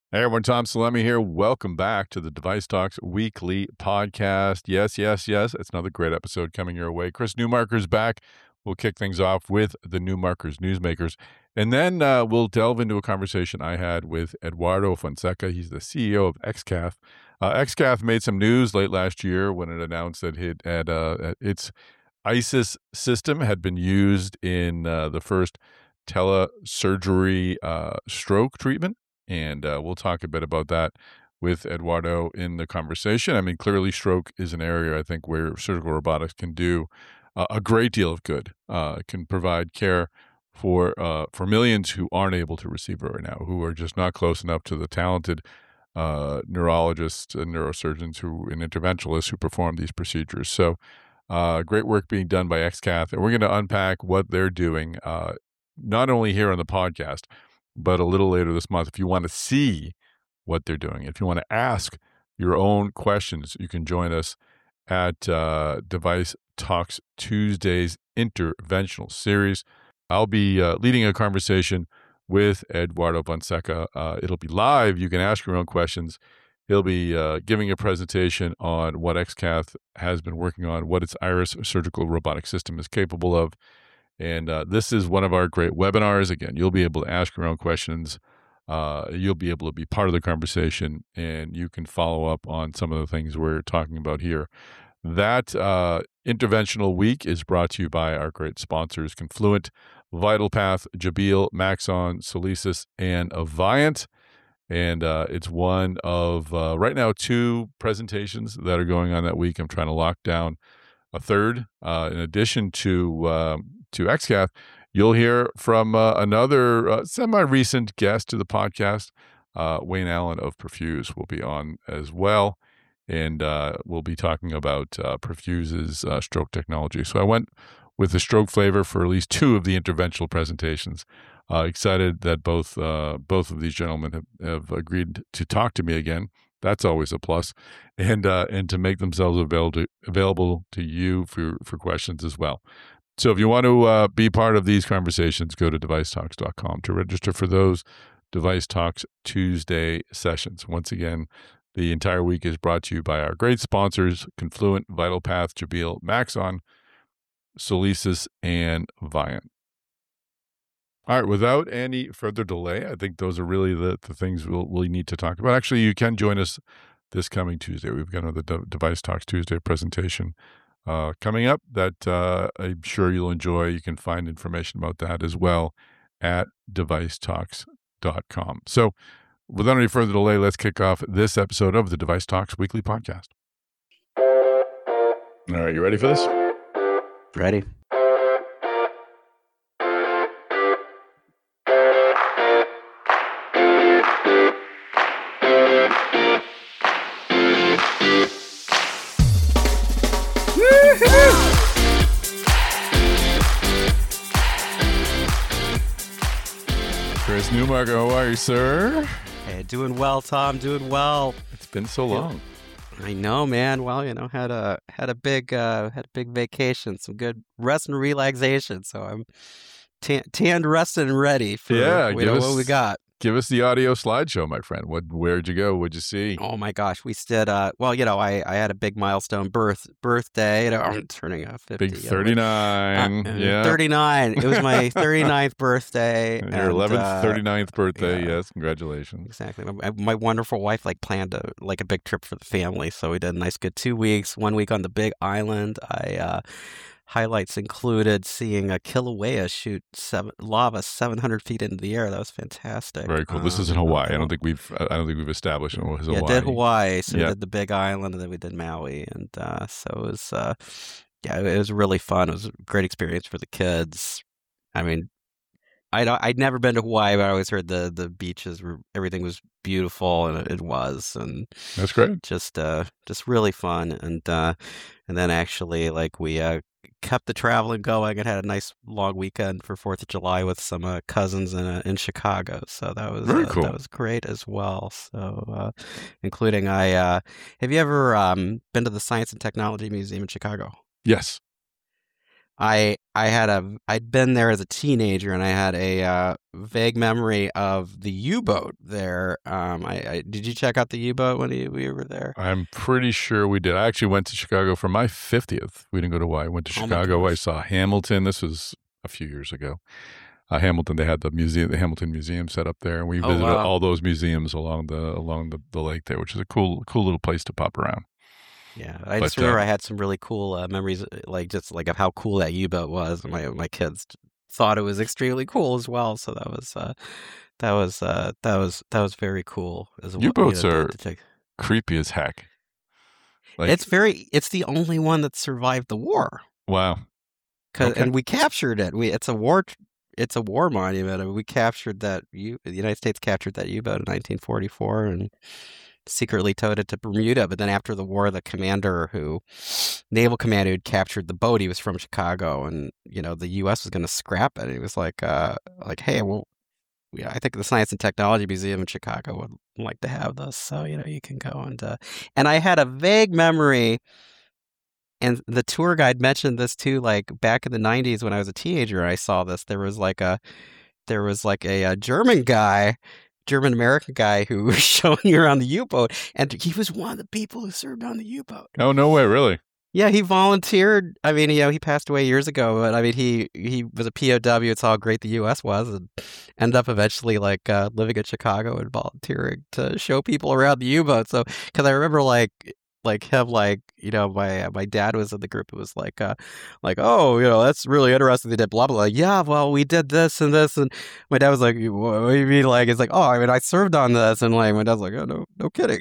Hey everyone, Tom Salemi here. Welcome back to the Device Talks weekly podcast. Yes, it's another great episode coming your way. Chris Newmarker's back. We'll kick things off with the Newmarkers Newsmakers, and then we'll delve into a conversation I had with Eduardo Fonseca. He's the CEO of XCath. XCath made some news late last year when it announced that its ISIS system had been used in the first telesurgery stroke treatment. And we'll talk a bit about that with Eduardo in the conversation. I mean, clearly, stroke is an area I think where surgical robotics can do a great deal of good. It can provide care for millions who aren't able to receive it right now, who are just not close enough to the talented neurologists and neurosurgeons and interventionalists who perform these procedures. So, great work being done by XCath, and we're going to unpack what they're doing, not only here on the podcast, but a little later this month. If you want to see what they're doing, if you want to ask your own questions, you can join us at Device Talks Tuesdays Interventional Series. I'll be leading a conversation with Eduardo Fonseca. It'll be live. You can ask your own questions. He'll be giving a presentation on what XCath has been working on, what its Iris surgical robotic system is capable of. And this is one of our great webinars. Again, you'll be able to ask your own questions. You'll be able to be part of the conversation, and you can follow up on some of the things we're talking about here. That interventional week is brought to you by our great sponsors, Confluent, VitalPath, Jabil, Maxon, Solesis, and Aviant. And it's one of, right now, 2 presentations that are going on that week. I'm trying to lock down a third. In addition to XCath, you'll hear from another semi-recent guest to the podcast. Wayne Allen of Perfuse will be on as well, and we'll be talking about Perfuse's stroke technology. So I went with the stroke flavor for at least 2 of the interventional presentations. Excited that both of these gentlemen have agreed to talk to me again. That's always a plus, and to make themselves available to you for questions as well. So if you want to be part of these conversations, go to devicetalks.com to register for those Device Talks Tuesday sessions. Once again, the entire week is brought to you by our great sponsors, Confluent, VitalPath, Jabil, Maxon, Solesis, and Viant. All right, without any further delay, I think those are really the things we'll need to talk about. Actually, you can join us this coming Tuesday. We've got another Device Talks Tuesday presentation coming up that I'm sure you'll enjoy. You can find information about that as well at devicetalks.com. So without any further delay, let's kick off this episode of the Device Talks weekly podcast. All right, you ready for this? Ready. Chris Newmarker, how are you, sir? Hey, doing well, Tom. Doing well. It's been so long. I know, man. Well, had a big vacation, some good rest and relaxation. So I'm tanned, rested, and ready for what we got. Give us the audio slideshow, my friend. Where'd you go? What'd you see? Oh my gosh, we did. I had a big milestone birthday. I'm turning 50. Big 39. Yeah, 39. It was my 39th birthday. Your 11th, 39th birthday. Yeah. Yes, congratulations. Exactly. My wonderful wife planned a big trip for the family, so we did a nice good 2 weeks. 1 week on the Big Island. Highlights included seeing a Kilauea shoot lava 700 feet into the air. That was fantastic. Very cool. This is in Hawaii. I don't think we've established it was Hawaii. Yeah, did Hawaii. So we did the Big Island, and then we did Maui, and so it was. It was really fun. It was a great experience for the kids. I mean, I'd never been to Hawaii, but I always heard the beaches everything was beautiful, and it was, and that's great. Just really fun, and then actually we kept the traveling going and had a nice long weekend for 4th of July with some cousins in Chicago. So that was very cool. That was great as well. So including have you ever been to the Science and Technology Museum in Chicago? Yes. I'd been there as a teenager, and I had a vague memory of the U-boat there. Did you check out the U-boat when we were there? I'm pretty sure we did. I actually went to Chicago for my 50th. We didn't go to Hawaii. I went to Chicago. I saw Hamilton. This was a few years ago. Hamilton, they had the Hamilton Museum set up there, and we visited all those museums along the lake there, which is a cool little place to pop around. Yeah, I just remember I had some really cool memories, just of how cool that U-boat was. And my kids thought it was extremely cool as well. So that was very cool as well. U-boats are creepy as heck. It's the only one that survived the war. Wow. And we captured it. It's a war monument. I mean, we captured that. The United States captured that U-boat in 1944 and secretly towed it to Bermuda. But then after the war, the naval commander who'd captured the boat, he was from Chicago, and the U.S. was going to scrap it. He was like, hey, well, I think the Science and Technology Museum in Chicago would like to have this, so you can go and I had a vague memory. And the tour guide mentioned this too, like back in the 90s when I was a teenager, I saw this. There was like a German American guy who was showing you around the U-boat, and he was one of the people who served on the U-boat. Oh, no way, really? Yeah, he volunteered. I mean, he passed away years ago, but I mean, he was a POW. It's how great the U.S. was, and ended up eventually living in Chicago and volunteering to show people around the U-boat. So, because I remember him, my dad was in the group. It was oh, that's really interesting. They did blah blah. Yeah, well, we did this and this, and my dad was like, what do you mean? It's like, oh, I mean, I served on this, and my dad's like, oh, no kidding.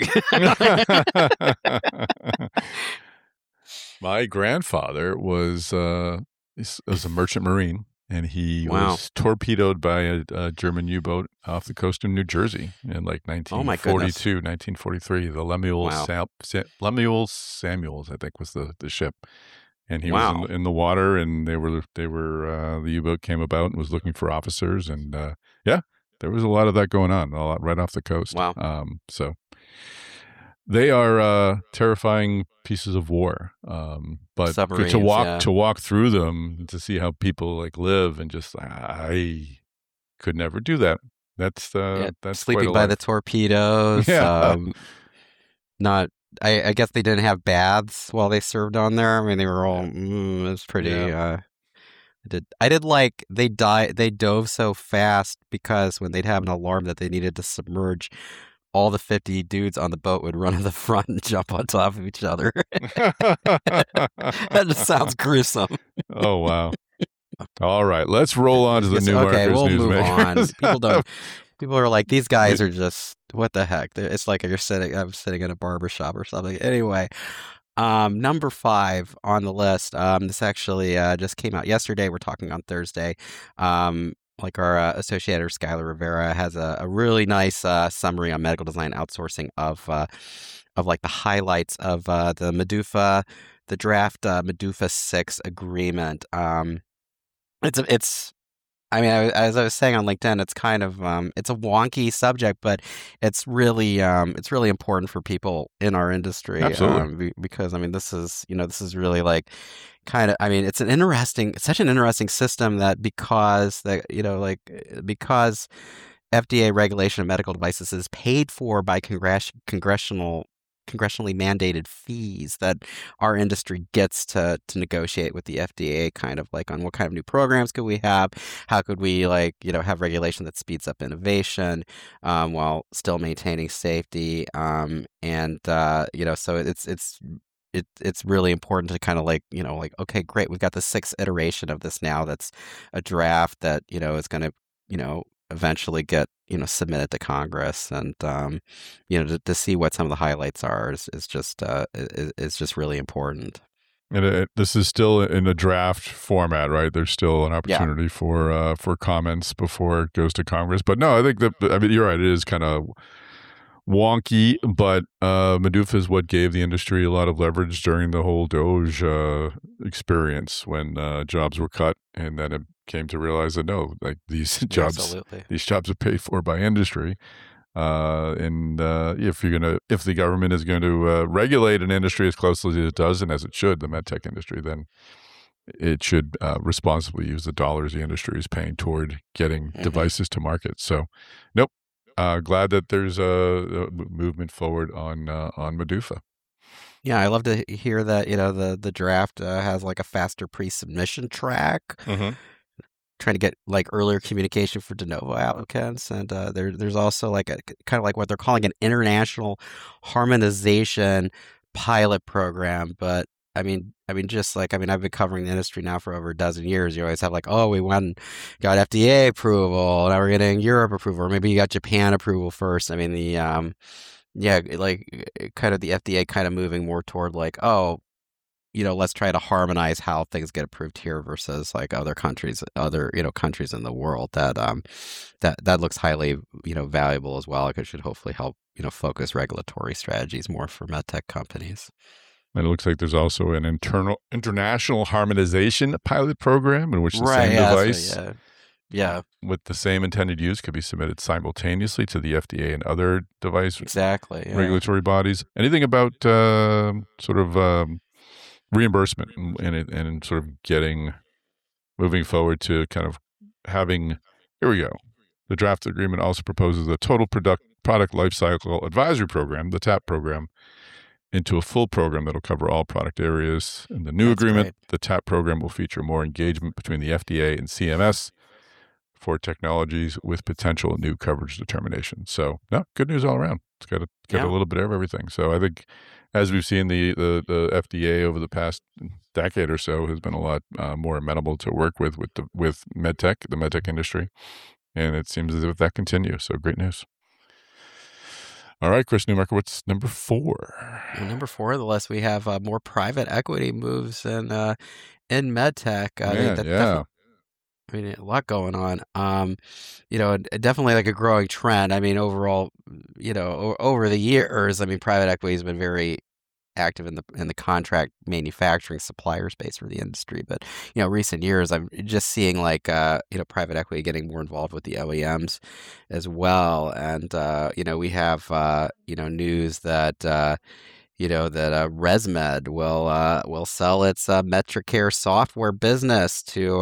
My grandfather was a merchant marine, and he was torpedoed by a German U-boat off the coast of New Jersey in 1942, 1943. The Lemuel Samuels, I think, was the ship, and he was in the water, and they were the U-boat came about and was looking for officers, and there was a lot of that going on, a lot right off the coast. Wow. So they are terrifying pieces of war, but to walk through them, to see how people live, and just I could never do that. That's sleeping by the torpedoes. Yeah. I guess they didn't have baths while they served on there. I mean, they were all. It was pretty. Yeah. I did they dove so fast because when they'd have an alarm that they needed to submerge, all the 50 dudes on the boat would run to the front and jump on top of each other. That just sounds gruesome. Oh, wow. All right, let's roll on to the New Markers we'll Newsmakers. Move on. People are like, these guys are just, what the heck? It's like I'm sitting in a barbershop or something. Anyway, number 5 on the list. This actually just came out yesterday. We're talking on Thursday. Our associate editor, Skylar Rivera, has a really nice summary on medical design outsourcing of the highlights of the draft MDUFA 6 agreement. As I was saying on LinkedIn, it's kind of it's a wonky subject, but it's really important for people in our industry. Absolutely. Because this is really it's such an interesting system that because FDA regulation of medical devices is paid for by congressionally mandated fees that our industry gets to negotiate with the FDA, on what kind of new programs could we have, how could we have regulation that speeds up innovation while still maintaining safety, so it's really important to okay, great, we've got the 6th iteration of this now. That's a draft that is going to eventually get submitted to Congress, and to see what some of the highlights are is just really important. And this is still in a draft format, right? There's still an opportunity for comments before it goes to Congress. But no, I think you're right. It is kind of wonky, but MDUFA is what gave the industry a lot of leverage during the whole Doge experience when jobs were cut, and then it came to realize that no, these jobs are paid for by industry, and if the government is going to regulate an industry as closely as it does and as it should, the medtech industry, then it should responsibly use the dollars the industry is paying toward getting devices to market. So, nope. Glad that there's a movement forward on Medufa. Yeah, I love to hear that, the draft has like a faster pre-submission track, trying to get like earlier communication for de novo applicants, and there's also like a kind of like what they're calling an international harmonization pilot program. But I mean, just like I've been covering the industry now for over a dozen years. You always have like, oh, we got FDA approval, now we're getting Europe approval, or maybe you got Japan approval first. I mean, yeah, like kind of the FDA kind of moving more toward like, oh, let's try to harmonize how things get approved here versus like other countries in the world. That looks highly, valuable as well. Like it should hopefully help, focus regulatory strategies more for medtech companies. And it looks like there's also an international harmonization pilot program in which the same device with the same intended use could be submitted simultaneously to the FDA and other device regulatory bodies. Anything about sort of reimbursement and sort of moving forward to kind of having, here we go. The draft agreement also proposes a total product lifecycle advisory program, the TAP program, into a full program that'll cover all product areas. In the new agreement, the TAP program will feature more engagement between the FDA and CMS for technologies with potential new coverage determination. So, good news all around. It's got a little bit of everything. So I think, as we've seen, the FDA over the past decade or so has been a lot more amenable to work with medtech, the medtech industry, and it seems as if that continues. So great news. All right, Chris Newmarker, what's number 4? Number 4 on the list, we have more private equity moves in medtech. A lot going on. Definitely like a growing trend. I mean, overall, over the years, private equity has been very active in the contract manufacturing supplier space for the industry. But, recent years, I'm just seeing like, private equity getting more involved with the OEMs as well. And, we have, news that, that ResMed will sell its MetriCare software business to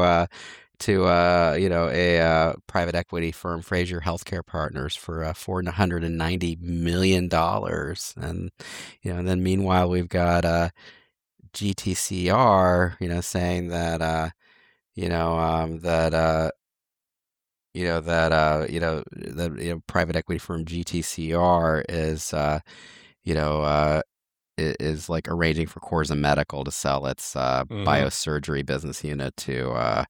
a private equity firm, Frazier Healthcare Partners, for $490 million. And and then meanwhile we've got GTCR, saying that private equity firm GTCR is like arranging for Corza Medical to sell its biosurgery business unit to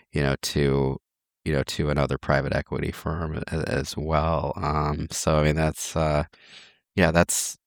another private equity firm as well. So that's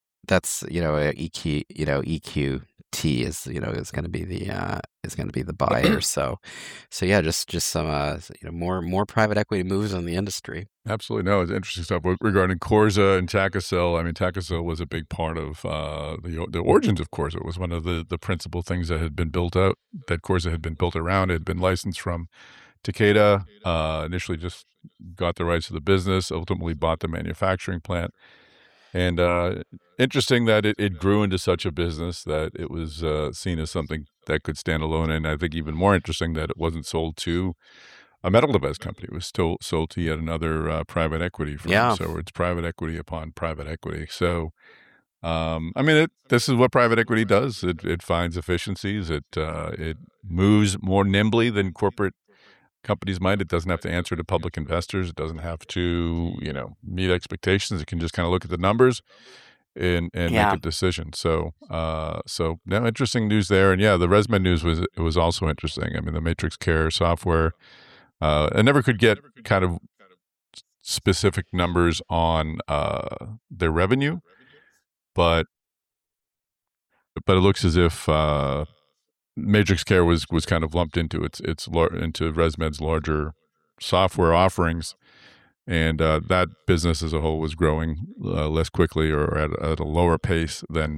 EQT is going to be the buyer. So just some more private equity moves on the industry. Absolutely. No, it's interesting stuff regarding Corza and Tacocel. Tacocel was a big part of the origins of Corza. It was one of the principal things that had been built out, that Corza had been built around. It had been licensed from Takeda, initially just got the rights to the business, ultimately bought the manufacturing plant. And interesting that it grew into such a business that it was seen as something that could stand alone. And I think even more interesting that it wasn't sold to a medical device company. It was still sold to yet another private equity firm. Yeah. So it's private equity upon private equity. So, this is what private equity does. It finds efficiencies. It moves more nimbly than corporate companies might. It doesn't have to answer to public investors. It doesn't have to, meet expectations. It can just kind of look at the numbers and make a decision. So interesting news there. And the ResMed news was also interesting. The MatrixCare software, I never could get kind of specific numbers on their revenue, but it looks as if MatrixCare was kind of lumped into into ResMed's larger software offerings, and that business as a whole was growing less quickly or at a lower pace than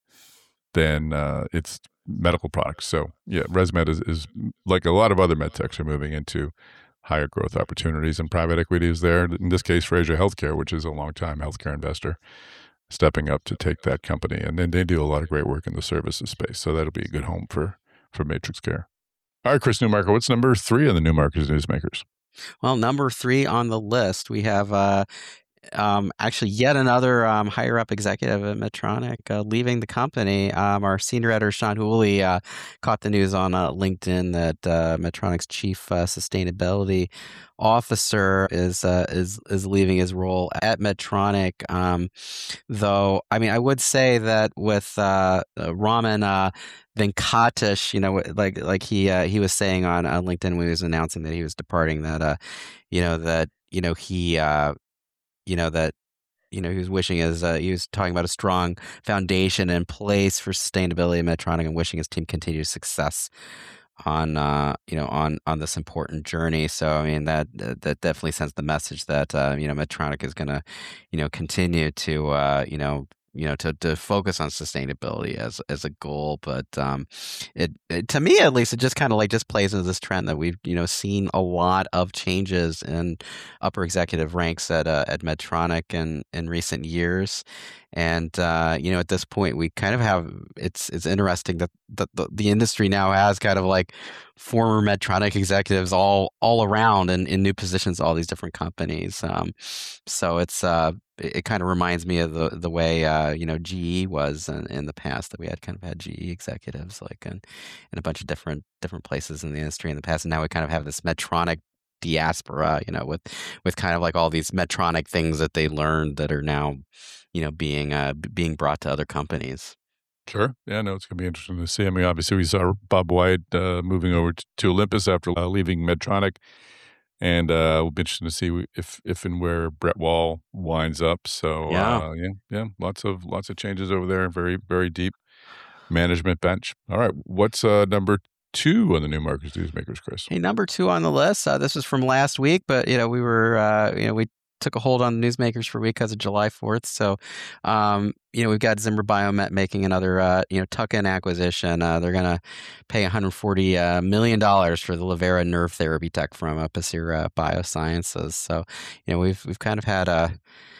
its medical products. So ResMed is like a lot of other med techs are moving into higher growth opportunities, and private equity is there. In this case, Frazier Healthcare, which is a long-time healthcare investor, stepping up to take that company, and then they do a lot of great work in the services space. So that'll be a good home for MatrixCare. All right, Chris Newmarker, what's number 3 on the Newmarker's Newsmakers? Well, number 3 on the list, we have actually yet another higher up executive at Medtronic leaving the company. Our senior editor Sean Hooley caught the news on LinkedIn that Medtronic's chief sustainability officer is leaving his role at Medtronic. Though, I mean, I would say that with Raman Venkatesh, he was saying on LinkedIn when he was announcing that he was departing, that he was wishing he was talking about a strong foundation in place for sustainability at Medtronic and wishing his team continued success on on this important journey. So I mean that definitely sends the message that Medtronic is going to continue to to focus on sustainability as a goal. But it to me, at least, it just kind of just plays into this trend that we've seen a lot of changes in upper executive ranks at Medtronic in recent years. And at this point, we kind of have it's interesting that the industry now has kind of former Medtronic executives all around in new positions, all these different companies. So it kind of reminds me of the way GE was in the past, that we had GE executives in a bunch of different places in the industry in the past, and now we kind of have this Medtronic diaspora, with kind of all these Medtronic things that they learned that are now being brought to other companies. Sure. Yeah, no, it's going to be interesting to see. I mean, obviously, we saw Bob White moving over to Olympus after leaving Medtronic. And we'll be interested to see if and where Brett Wall winds up. So yeah, lots of changes over there. Very, very deep management bench. All right, what's number 2 on the Newmarker's Newsmakers, Chris? Hey, number 2 on the list. This was from last week, but we were we took a hold on the Newsmakers for a week because of July 4th. So, we've got Zimmer Biomet making another, tuck-in acquisition. They're going to pay $140 million for the Levera nerve therapy tech from Pacira Biosciences. So, we've kind of had a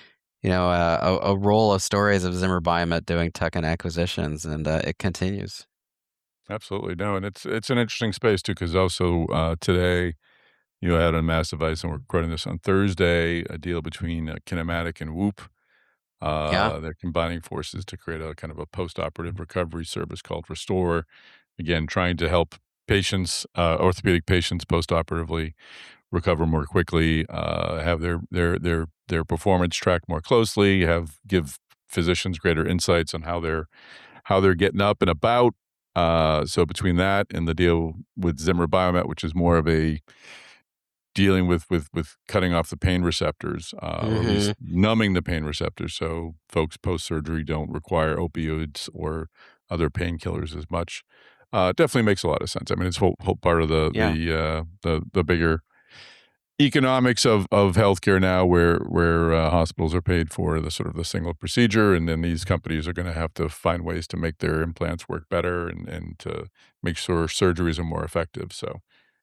roll of stories of Zimmer Biomet doing tuck-in acquisitions, and it continues. Absolutely. No, and it's an interesting space too, because also today, had on Massive Ice, and we're recording this on Thursday, a deal between Kinematic and Whoop. They're combining forces to create a kind of a post-operative recovery service called Restore. Again, trying to help patients, orthopedic patients, post-operatively recover more quickly, have their performance tracked more closely, give physicians greater insights on how they're getting up and about. So between that and the deal with Zimmer Biomet, which is more of a dealing with cutting off the pain receptors, or at least numbing the pain receptors, so folks post-surgery don't require opioids or other painkillers as much. Definitely makes a lot of sense. I mean, it's whole part of the bigger economics of healthcare now, where hospitals are paid for the sort of the single procedure, and then these companies are going to have to find ways to make their implants work better and to make sure surgeries are more effective. So.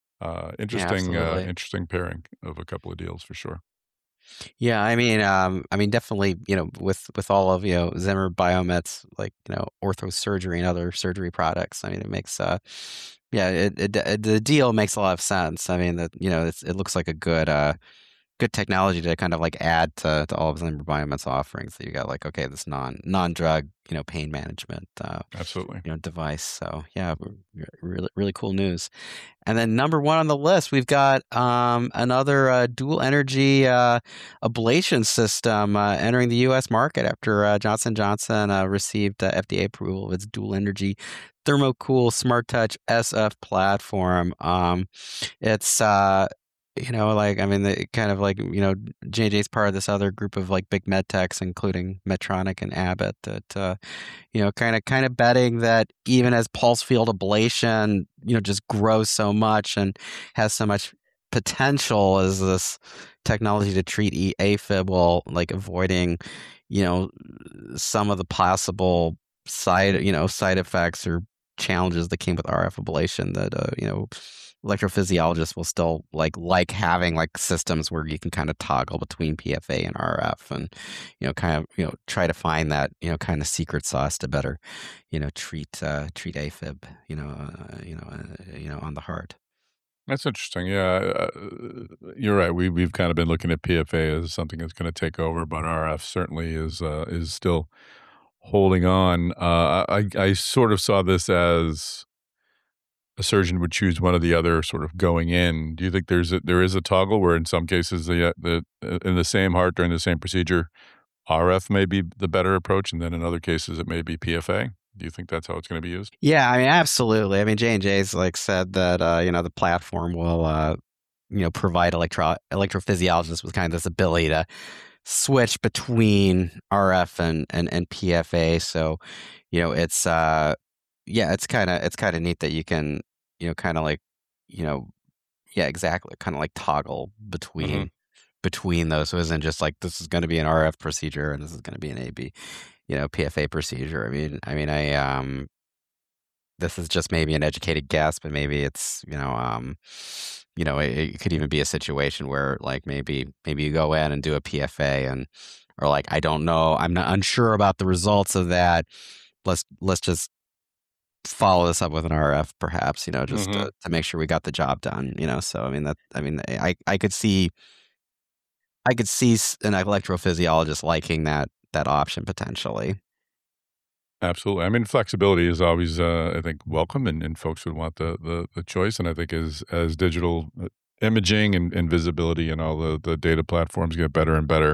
Interesting pairing of a couple of deals for sure. Yeah, I mean, definitely, with all of Zimmer Biomet's ortho surgery and other surgery products. I mean, it makes the deal makes a lot of sense. I mean, that it looks like a good technology to kind of add to all of Zimmer Biomet's offerings. So you got okay, this non-drug pain management absolutely device. So yeah, really, really cool news. And then number 1 on the list, we've got another dual energy ablation system entering the U.S. market after Johnson & Johnson received FDA approval of its dual energy ThermoCool SmartTouch SF platform. It's J&J's part of this other group of big med techs, including Medtronic and Abbott, that kind of betting that even as pulse field ablation just grows so much and has so much potential as this technology to treat AFib, while avoiding some of the possible side effects or challenges that came with RF ablation that electrophysiologists will still like having like systems where you can kind of toggle between PFA and RF and kind of try to find that kind of secret sauce to better treat AFib on the heart. That's interesting. Yeah, you're right. We've kind of been looking at PFA as something that's going to take over, but RF certainly is still holding on. I sort of saw this as a surgeon would choose one or the other sort of going in. Do you think there is a toggle where in some cases the in the same heart during the same procedure, RF may be the better approach, and then in other cases it may be PFA? Do you think that's how it's going to be used? Yeah, I mean, absolutely. I mean, J&J's like said that the platform will provide electrophysiologists with kind of this ability to switch between RF and PFA. So, it's it's kind of neat that you can kind of like yeah, exactly, kind of like toggle between those. So it isn't just like this is going to be an RF procedure and this is going to be an AB PFA procedure. I this is just maybe an educated guess, but maybe it's it could even be a situation where like maybe you go in and do a PFA or like I don't know, I'm not unsure about the results of that. Let's just follow this up with an RF, perhaps, just to make sure we got the job done. So I could see an electrophysiologist liking that option potentially. Absolutely. I mean, flexibility is always, I think, welcome, and folks would want the choice. And I think as digital imaging and visibility and all the data platforms get better and better,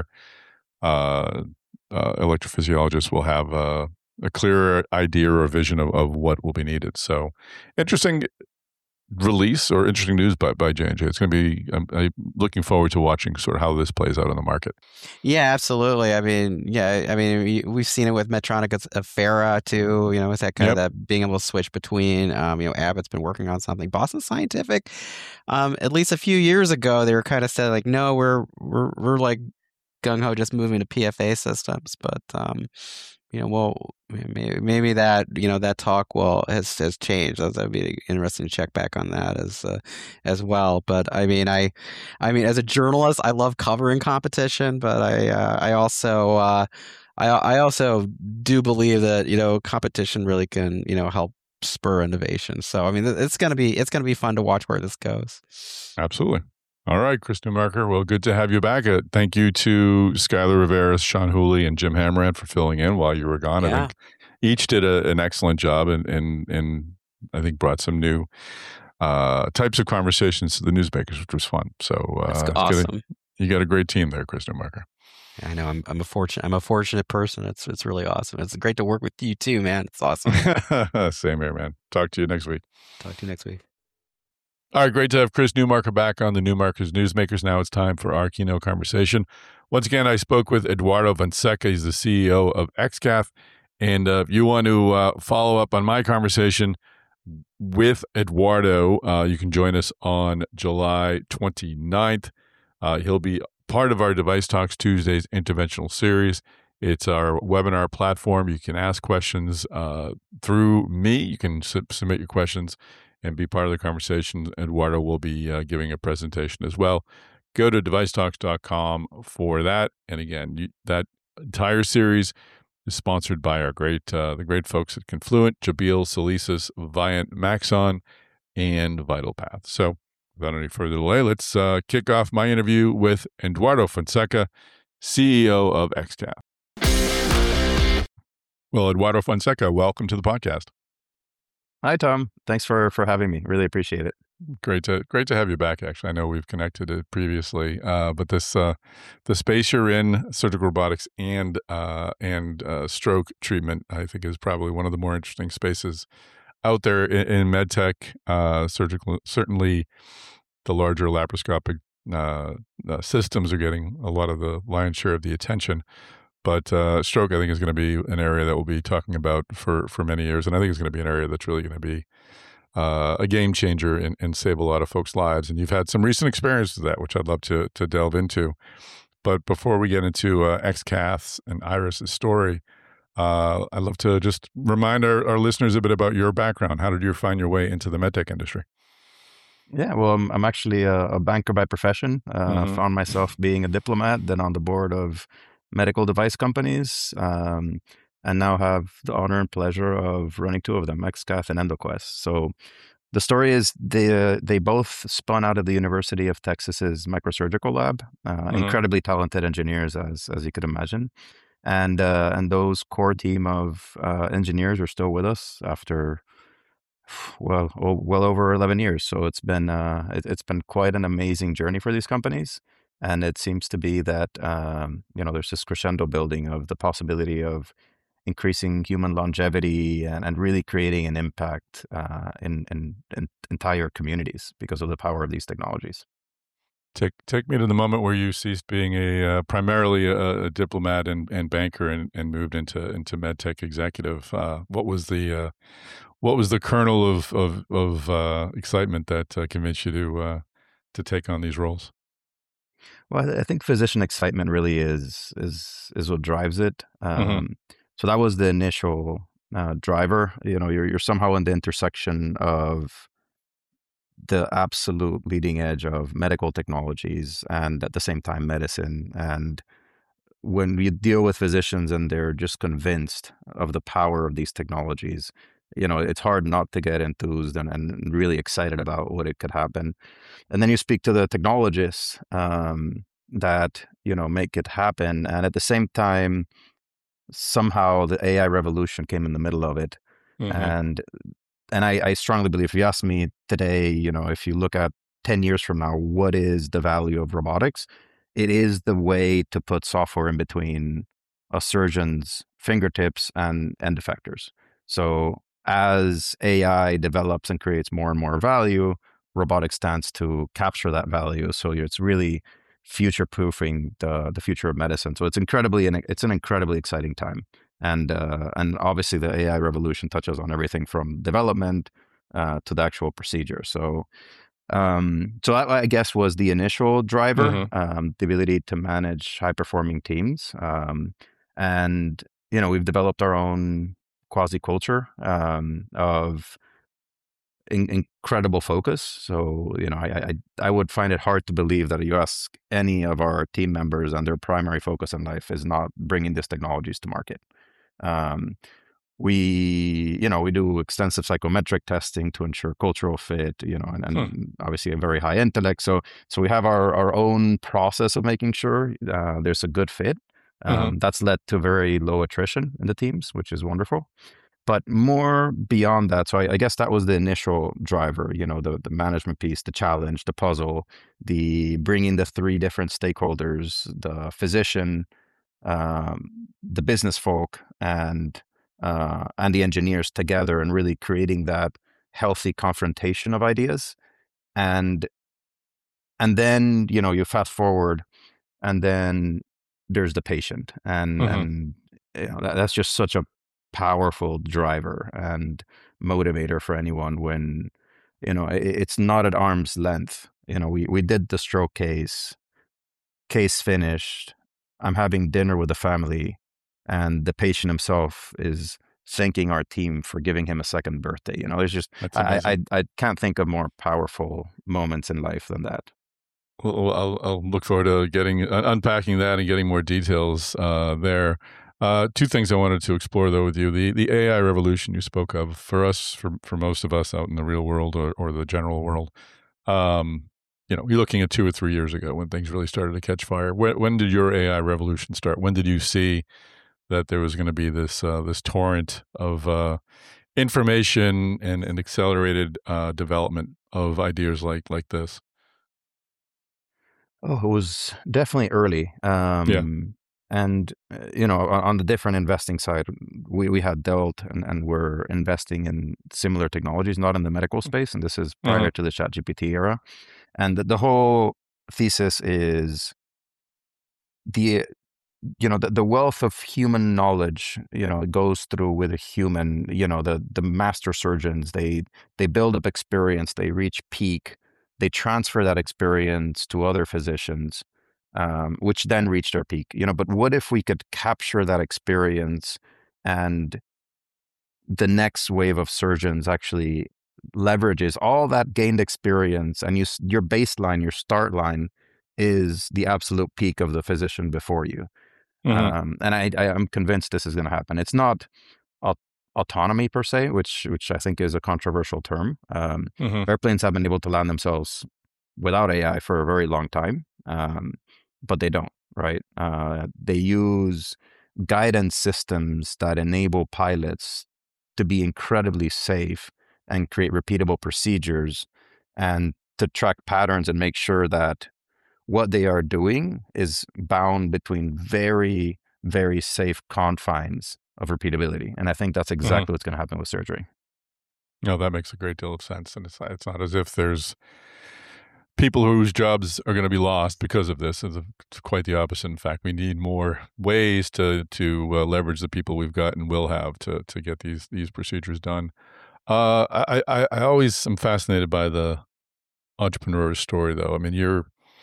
electrophysiologists will have a clearer idea or vision of what will be needed. So interesting release or interesting news by J&J. It's going to be, I'm looking forward to watching sort of how this plays out on the market. Yeah, absolutely. I mean, we've seen it with Medtronic, Affera too, it's that kind of that being able to switch between, Abbott's been working on something. Boston Scientific, at least a few years ago, they were kind of said like, no, we're like gung-ho just moving to PFA systems, but, well, maybe that that talk has changed. That'd be interesting to check back on that as well. But I mean, as a journalist, I love covering competition, but I also do believe that competition really can help spur innovation. So I mean, it's gonna be fun to watch where this goes. Absolutely. All right, Chris Newmarker. Well, good to have you back. Thank you to Skylar Rivera, Sean Hooley, and Jim Hammerand for filling in while you were gone. Yeah. I think each did an excellent job and I think brought some new types of conversations to the newsmakers, which was fun. So that's awesome. You got a great team there, Chris Newmarker. I know. I'm a fortunate person. It's really awesome. It's great to work with you too, man. It's awesome. Same here, man. Talk to you next week. All right, great to have Chris Newmarker back on the Newmarker's Newsmakers. Now it's time for our keynote conversation. Once again, I spoke with Eduardo Fonseca. He's the CEO of XCath. And if you want to follow up on my conversation with Eduardo, you can join us on July 29th. He'll be part of our Device Talks Tuesdays interventional series. It's our webinar platform. You can ask questions through me. You can submit your questions and be part of the conversation. Eduardo will be giving a presentation as well. Go to devicetalks.com for that. And again, that entire series is sponsored by our the great folks at Confluent, Jabil, Solesis, Viant, Maxon, and VitalPath. So without any further delay, let's kick off my interview with Eduardo Fonseca, CEO of XCath. Well, Eduardo Fonseca, welcome to the podcast. Hi, Tom. Thanks for having me. Really appreciate it. Great to have you back. Actually, I know we've connected it previously, but this the space you're in, surgical robotics and stroke treatment, I think is probably one of the more interesting spaces out there in medtech. Surgical, certainly, the larger laparoscopic systems are getting a lot of the lion's share of the attention. But stroke, I think, is going to be an area that we'll be talking about for many years. And I think it's going to be an area that's really going to be a game changer and save a lot of folks' lives. And you've had some recent experience with that, which I'd love to delve into. But before we get into XCath's and Iris's story, I'd love to just remind our listeners a bit about your background. How did you find your way into the medtech industry? Yeah, well, I'm actually a banker by profession. Found myself being a diplomat, then on the board of medical device companies, and now have the honor and pleasure of running two of them, XCath and EndoQuest. So the story is they both spun out of the University of Texas's microsurgical lab. Incredibly talented engineers, as you could imagine, and those core team of engineers are still with us after well over 11 years. So it's been quite an amazing journey for these companies, and it seems to be that there's this crescendo building of the possibility of increasing human longevity and really creating an impact in entire communities because of the power of these technologies. Take me to the moment where you ceased being primarily a diplomat and banker and moved into medtech executive. What was the kernel of excitement that convinced you to take on these roles? Well, I think physician excitement really is what drives it. So that was the initial driver. You're somehow in the intersection of the absolute leading edge of medical technologies and at the same time medicine. And when we deal with physicians and they're just convinced of the power of these technologies, it's hard not to get enthused and really excited about what it could happen. And then you speak to the technologists that make it happen, and at the same time, somehow the AI revolution came in the middle of it, and I strongly believe, if you ask me today, if you look at 10 years from now, what is the value of robotics? It is the way to put software in between a surgeon's fingertips and end effectors. So as AI develops and creates more and more value, robotics stands to capture that value. So it's really future-proofing the future of medicine. So it's an incredibly exciting time. And obviously the AI revolution touches on everything from development to the actual procedure. So that, I guess, was the initial driver, the ability to manage high performing teams. And we've developed our own quasi culture of incredible focus. So I would find it hard to believe that you ask any of our team members and their primary focus in life is not bringing these technologies to market. We do extensive psychometric testing to ensure cultural fit, and obviously a very high intellect. So we have our own process of making sure there's a good fit. That's led to very low attrition in the teams, which is wonderful. But more beyond that, so I guess that was the initial driver, the management piece, the challenge, the puzzle, the bringing the three different stakeholders, the physician, the business folk, and the engineers together, and really creating that healthy confrontation of ideas. And then you fast forward, and then there's the patient, and that's just such a powerful driver and motivator for anyone when it's not at arm's length. We did the stroke case finished, I'm having dinner with the family, and the patient himself is thanking our team for giving him a second birthday. There's just I can't think of more powerful moments in life than that. Well, I'll look forward to unpacking that and getting more details there. Two things I wanted to explore though with you: the AI revolution you spoke of. For us, for most of us out in the real world or the general world, you're looking at 2 or 3 years ago when things really started to catch fire. When did your AI revolution start? When did you see that there was going to be this torrent of information and accelerated development of ideas like this? Oh, it was definitely early. And, on the different investing side, we had dealt and we're investing in similar technologies, not in the medical space. And this is prior to the ChatGPT era. And the whole thesis is the wealth of human knowledge, it goes through with a human, the master surgeons, they build up experience, they reach peak, they transfer that experience to other physicians, which then reach their peak, but what if we could capture that experience and the next wave of surgeons actually leverages all that gained experience, and your baseline, your start line is the absolute peak of the physician before you. Mm-hmm. And I'm convinced this is going to happen. It's not autonomy per se, which I think is a controversial term. Mm-hmm. Airplanes have been able to land themselves without AI for a very long time, but they don't, right? They use guidance systems that enable pilots to be incredibly safe and create repeatable procedures and to track patterns and make sure that what they are doing is bound between very, very safe confines of repeatability. And I think that's exactly what's going to happen with surgery. No, that makes a great deal of sense. And it's not as if there's people whose jobs are going to be lost because of this. It's quite the opposite. In fact, we need more ways to leverage the people we've got and will have to get these procedures done. I always am fascinated by the entrepreneur's story, though. I mean, you're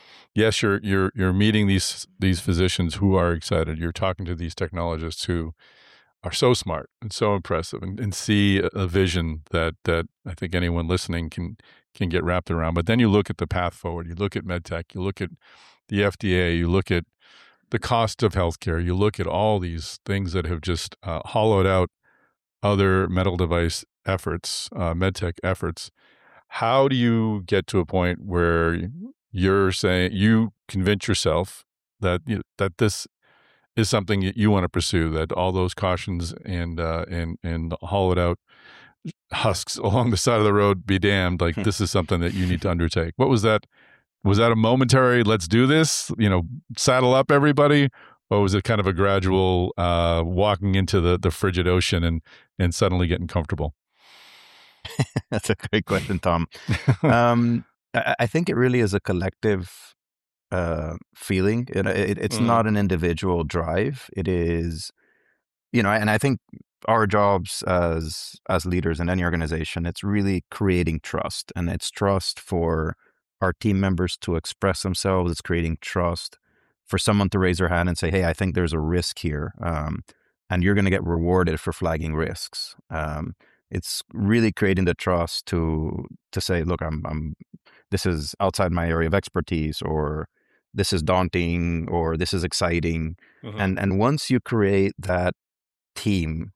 meeting these physicians who are excited. You're talking to these technologists who are so smart and so impressive and see a vision that I think anyone listening can get wrapped around. But then you look at the path forward. You look at medtech. You look at the FDA. You look at the cost of healthcare. You look at all these things that have just hollowed out other medical device efforts, medtech efforts. How do you get to a point where you're saying, you convince yourself that that this is something that you want to pursue, that all those cautions and hollowed out husks along the side of the road be damned, like this is something that you need to undertake? What was that? Was that a momentary, let's do this, saddle up everybody? Or was it kind of a gradual walking into the frigid ocean and suddenly getting comfortable? That's a great question, Tom. I think it really is a collective feeling. It's not an individual drive. It is, and I think our jobs as leaders in any organization, it's really creating trust, and it's trust for our team members to express themselves. It's creating trust for someone to raise their hand and say, "Hey, I think there's a risk here," and you're going to get rewarded for flagging risks. It's really creating the trust to say, "Look, this is outside my area of expertise," or "This is daunting," or "This is exciting." And once you create that team,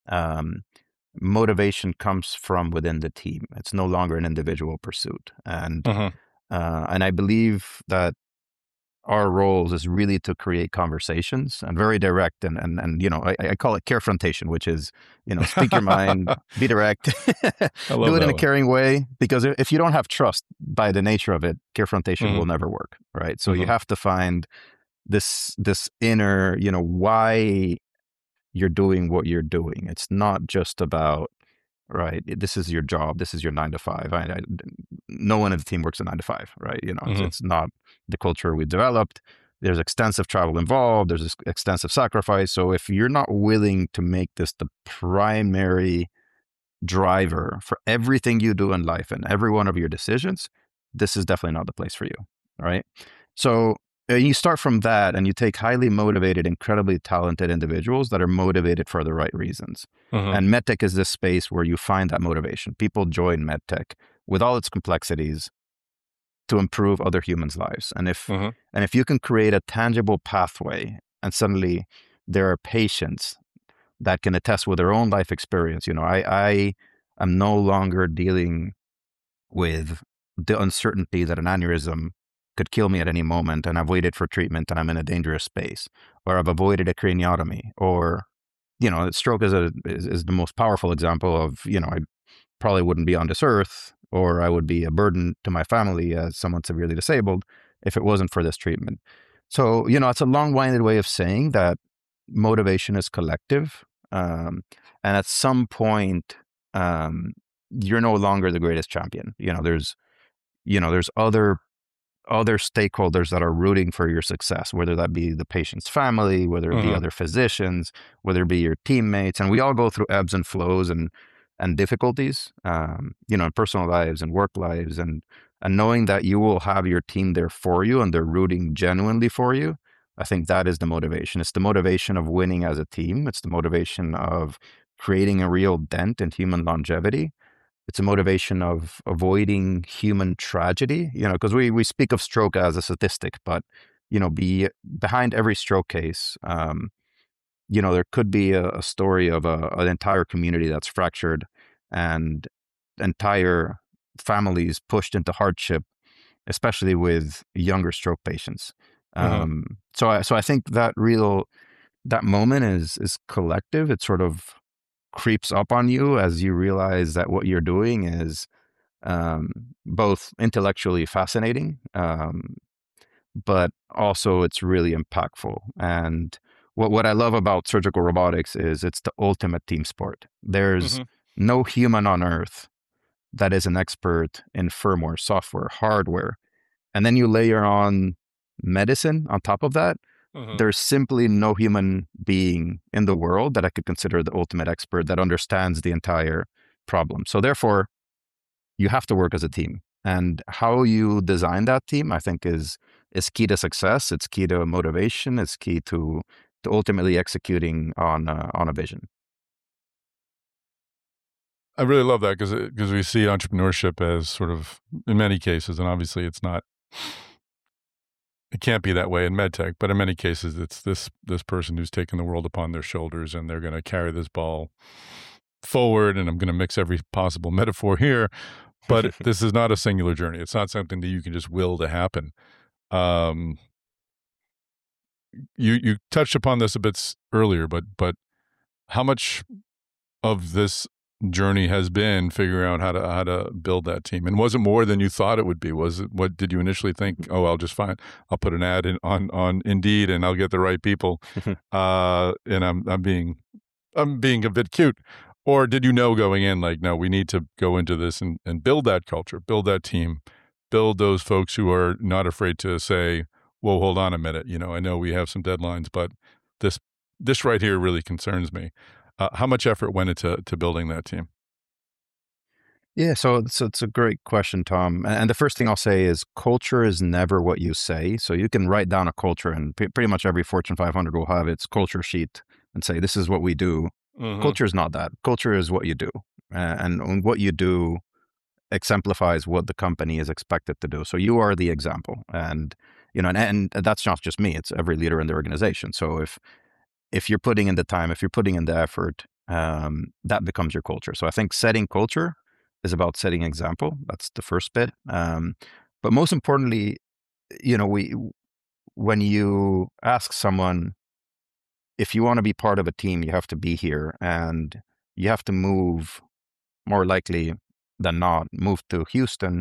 motivation comes from within the team. It's no longer an individual pursuit. And I believe that our roles is really to create conversations and very direct and I call it carefrontation, which is, speak your mind, be direct, do it in a caring way, because if you don't have trust by the nature of it, carefrontation will never work, right? So you have to find this inner, why you're doing what you're doing. It's not just about, right, this is your job, this is your 9 to 5. No one in the team works a 9 to 5, right? It's not the culture we've developed. There's extensive travel involved. There's extensive sacrifice. So if you're not willing to make this the primary driver for everything you do in life and every one of your decisions, this is definitely not the place for you, right? So you start from that, and you take highly motivated, incredibly talented individuals that are motivated for the right reasons. And medtech is this space where you find that motivation. People join medtech with all its complexities to improve other humans' lives. And if you can create a tangible pathway, and suddenly there are patients that can attest with their own life experience. I am no longer dealing with the uncertainty that an aneurysm could kill me at any moment, and I've waited for treatment and I'm in a dangerous space, or I've avoided a craniotomy, or stroke is the most powerful example of, I probably wouldn't be on this earth, or I would be a burden to my family as someone severely disabled if it wasn't for this treatment. So, it's a long-winded way of saying that motivation is collective. And at some point, you're no longer the greatest champion. There's other stakeholders that are rooting for your success, whether that be the patient's family, whether it be other physicians, whether it be your teammates. And we all go through ebbs and flows and difficulties, in personal lives and work lives. And knowing that you will have your team there for you and they're rooting genuinely for you, I think that is the motivation. It's the motivation of winning as a team. It's the motivation of creating a real dent in human longevity. It's a motivation of avoiding human tragedy, because we speak of stroke as a statistic, but, behind every stroke case, there could be a story of an entire community that's fractured and entire families pushed into hardship, especially with younger stroke patients. So I think that moment is collective. It sort of creeps up on you as you realize that what you're doing is both intellectually fascinating, but also it's really impactful. And what I love about surgical robotics is it's the ultimate team sport. There's no human on earth that is an expert in firmware, software, hardware. And then you layer on medicine on top of that. There's simply no human being in the world that I could consider the ultimate expert that understands the entire problem. So therefore, you have to work as a team. And how you design that team, I think, is key to success. It's key to motivation. It's key to ultimately executing on a vision. I really love that because we see entrepreneurship as sort of, in many cases, and obviously it can't be that way in medtech, but in many cases it's this person who's taken the world upon their shoulders and they're going to carry this ball forward. And I'm going to mix every possible metaphor here, but this is not a singular journey. It's not something that you can just will to happen. You touched upon this a bit earlier, but how much of this journey has been figuring out how to build that team? And was it more than you thought it would be? What did you initially think? Oh, I'll put an ad on Indeed and I'll get the right people. And I'm being a bit cute. Or did you know going in, like, no, we need to go into this and build that culture, build that team, build those folks who are not afraid to say, whoa, hold on a minute. I know we have some deadlines, but this right here really concerns me. How much effort went into building that team? Yeah, so it's a great question, Tom. And the first thing I'll say is culture is never what you say. So you can write down a culture, and pretty much every Fortune 500 will have its culture sheet and say, this is what we do. Culture is not that. Culture is what you do. And what you do exemplifies what the company is expected to do. So you are the example. And, and that's not just me. It's every leader in the organization. So if you're putting in the time, if you're putting in the effort, that becomes your culture. So I think setting culture is about setting example. That's the first bit. But most importantly, when you ask someone, if you want to be part of a team, you have to be here and you have to move, more likely than not, move to Houston,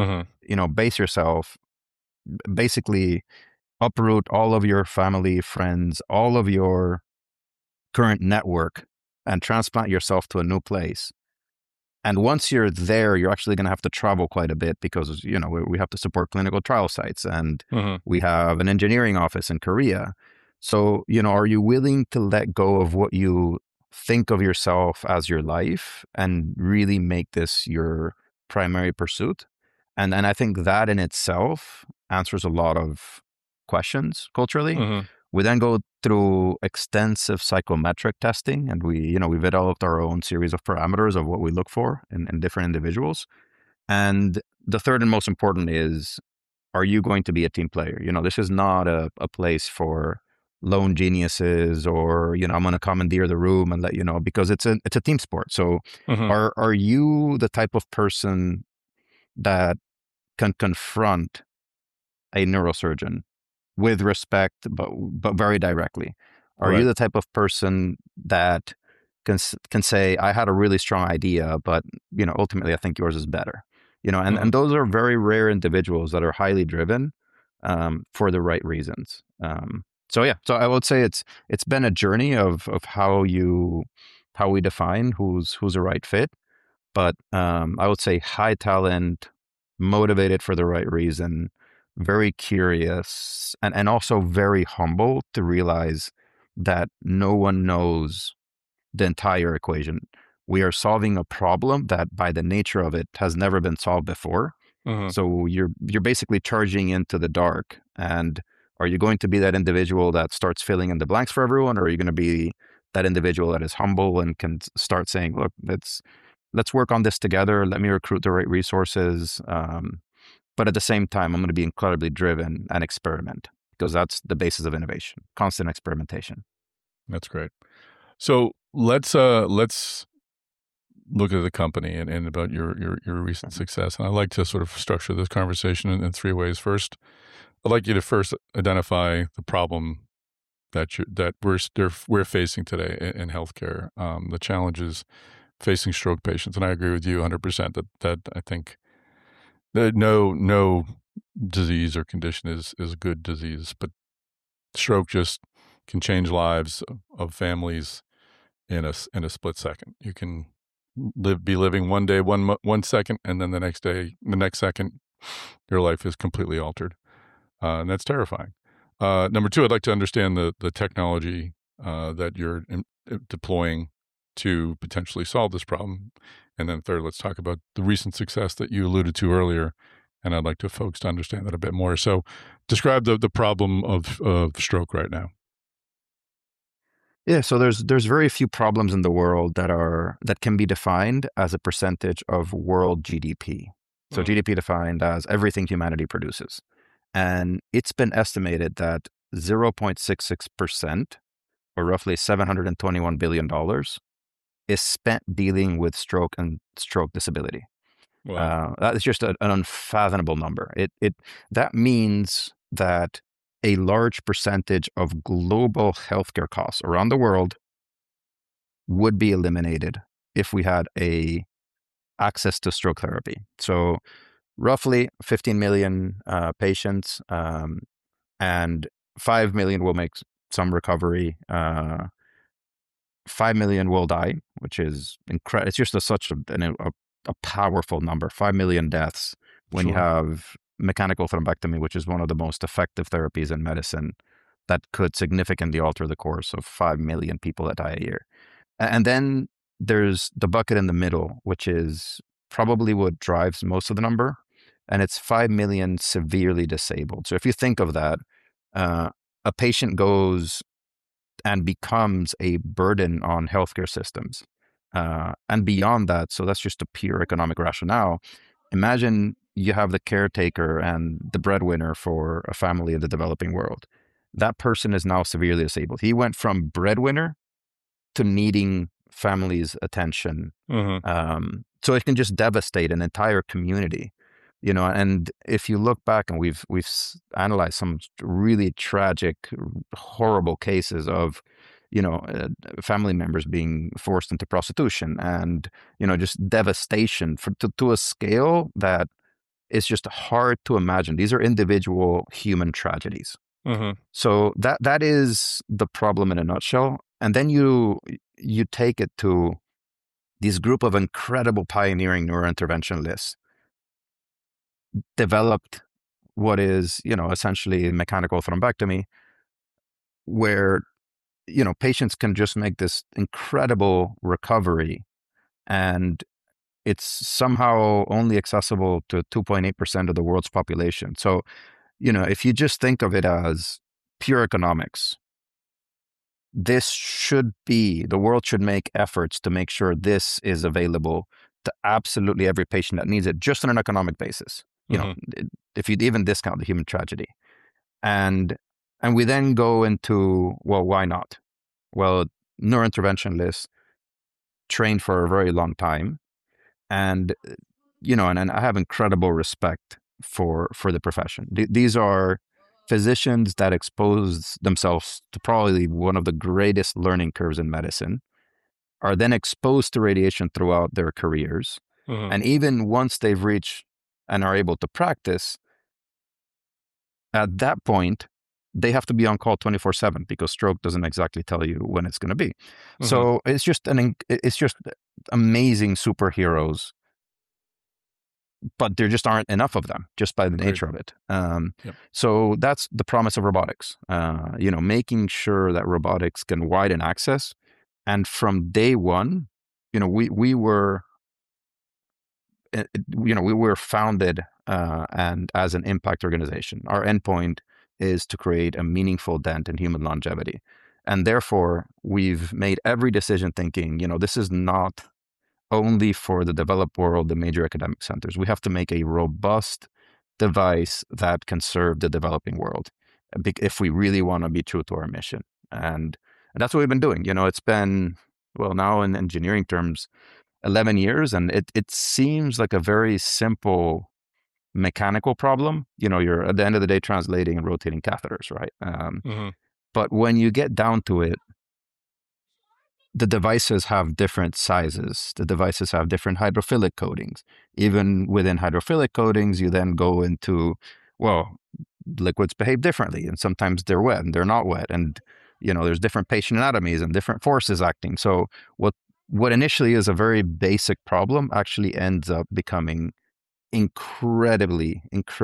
base yourself, basically uproot all of your family, friends, all of your current network and transplant yourself to a new place. And once you're there, you're actually going to have to travel quite a bit because, we have to support clinical trial sites and we have an engineering office in Korea. So, are you willing to let go of what you think of yourself as your life and really make this your primary pursuit? And I think that in itself answers a lot of questions culturally. We then go through extensive psychometric testing, and we developed our own series of parameters of what we look for in different individuals. And the third and most important is, are you going to be a team player? This is not a place for lone geniuses or, I'm going to commandeer the room and let you know, because it's a team sport. So are you the type of person that can confront a neurosurgeon with respect, but very directly? Are you the type of person that can say, I had a really strong idea, but ultimately I think yours is better? And those are very rare individuals that are highly driven for the right reasons. So I would say it's been a journey of how we define who's a right fit, but I would say high talent, motivated for the right reason, very curious, and also very humble to realize that no one knows the entire equation. We are solving a problem that by the nature of it has never been solved before. So you're basically charging into the dark, and Are you going to be that individual that starts filling in the blanks for everyone, or are you going to be that individual that is humble and can start saying, look, let's work on this together. Let me recruit the right resources. But at the same time, I'm going to be incredibly driven and experiment, because that's the basis of innovation, constant experimentation. That's great. So let's look at the company and about your recent success. And I like to sort of structure this conversation in three ways. First, I'd like you to first identify the problem that we're facing today in healthcare, the challenges facing stroke patients. And I agree with you 100% that I think that no disease or condition is good disease, but stroke just can change lives of families in a split second. You can be living one day, one second, and then the next second, your life is completely altered. And that's terrifying. Number two, I'd like to understand the technology that you're deploying to potentially solve this problem. And then third, let's talk about the recent success that you alluded to earlier. And I'd like folks to understand that a bit more. So describe the problem of stroke right now. Yeah, so there's very few problems in the world that can be defined as a percentage of world GDP. So GDP defined as everything humanity produces. And it's been estimated that 0.66%, or roughly $721 billion, is spent dealing with stroke and stroke disability. Wow. That is just an unfathomable number. That means that a large percentage of global healthcare costs around the world would be eliminated if we had access to stroke therapy. So roughly 15 million patients, and 5 million will make some recovery. 5 million will die, which is incredible. It's just such a powerful number. 5 million deaths when you have mechanical thrombectomy, which is one of the most effective therapies in medicine that could significantly alter the course of 5 million people that die a year. And then there's the bucket in the middle, which is probably what drives most of the number, and it's 5 million severely disabled. So if you think of that, a patient goes and becomes a burden on healthcare systems. And beyond that, so that's just a pure economic rationale. Imagine you have the caretaker and the breadwinner for a family in the developing world. That person is now severely disabled. He went from breadwinner to needing family's attention. So it can just devastate an entire community, and if you look back, and we've analyzed some really tragic, horrible cases of, family members being forced into prostitution, and, just devastation to a scale that is just hard to imagine. These are individual human tragedies. So that is the problem in a nutshell. And then you take it to this group of incredible pioneering neurointerventionalists developed what is, essentially mechanical thrombectomy, where, patients can just make this incredible recovery, and it's somehow only accessible to 2.8% of the world's population. So, if you just think of it as pure economics, the world should make efforts to make sure this is available to absolutely every patient that needs it, just on an economic basis. If you'd even discount the human tragedy. And we then go into, well, why not? Well, neurointerventionalists trained for a very long time. And, and I have incredible respect for the profession. These are physicians that expose themselves to probably one of the greatest learning curves in medicine, are then exposed to radiation throughout their careers. And even once they've reached and are able to practice, at that point, they have to be on call 24/7 because stroke doesn't exactly tell you when it's going to be. So it's just amazing superheroes, but there just aren't enough of them just by the nature of it. So that's the promise of robotics, making sure that robotics can widen access. And from day one, we were founded and as an impact organization. Our endpoint is to create a meaningful dent in human longevity. And therefore, we've made every decision thinking, this is not only for the developed world, the major academic centers. We have to make a robust device that can serve the developing world if we really want to be true to our mission. And that's what we've been doing. It's been, well, now in engineering terms, 11 years, and it seems like a very simple mechanical problem. You're at the end of the day translating and rotating catheters, right? But when you get down to it, the devices have different sizes. The devices have different hydrophilic coatings. Even within hydrophilic coatings, you then go into, well, liquids behave differently, and sometimes they're wet and they're not wet. And, there's different patient anatomies and different forces acting. So what initially is a very basic problem actually ends up becoming incredibly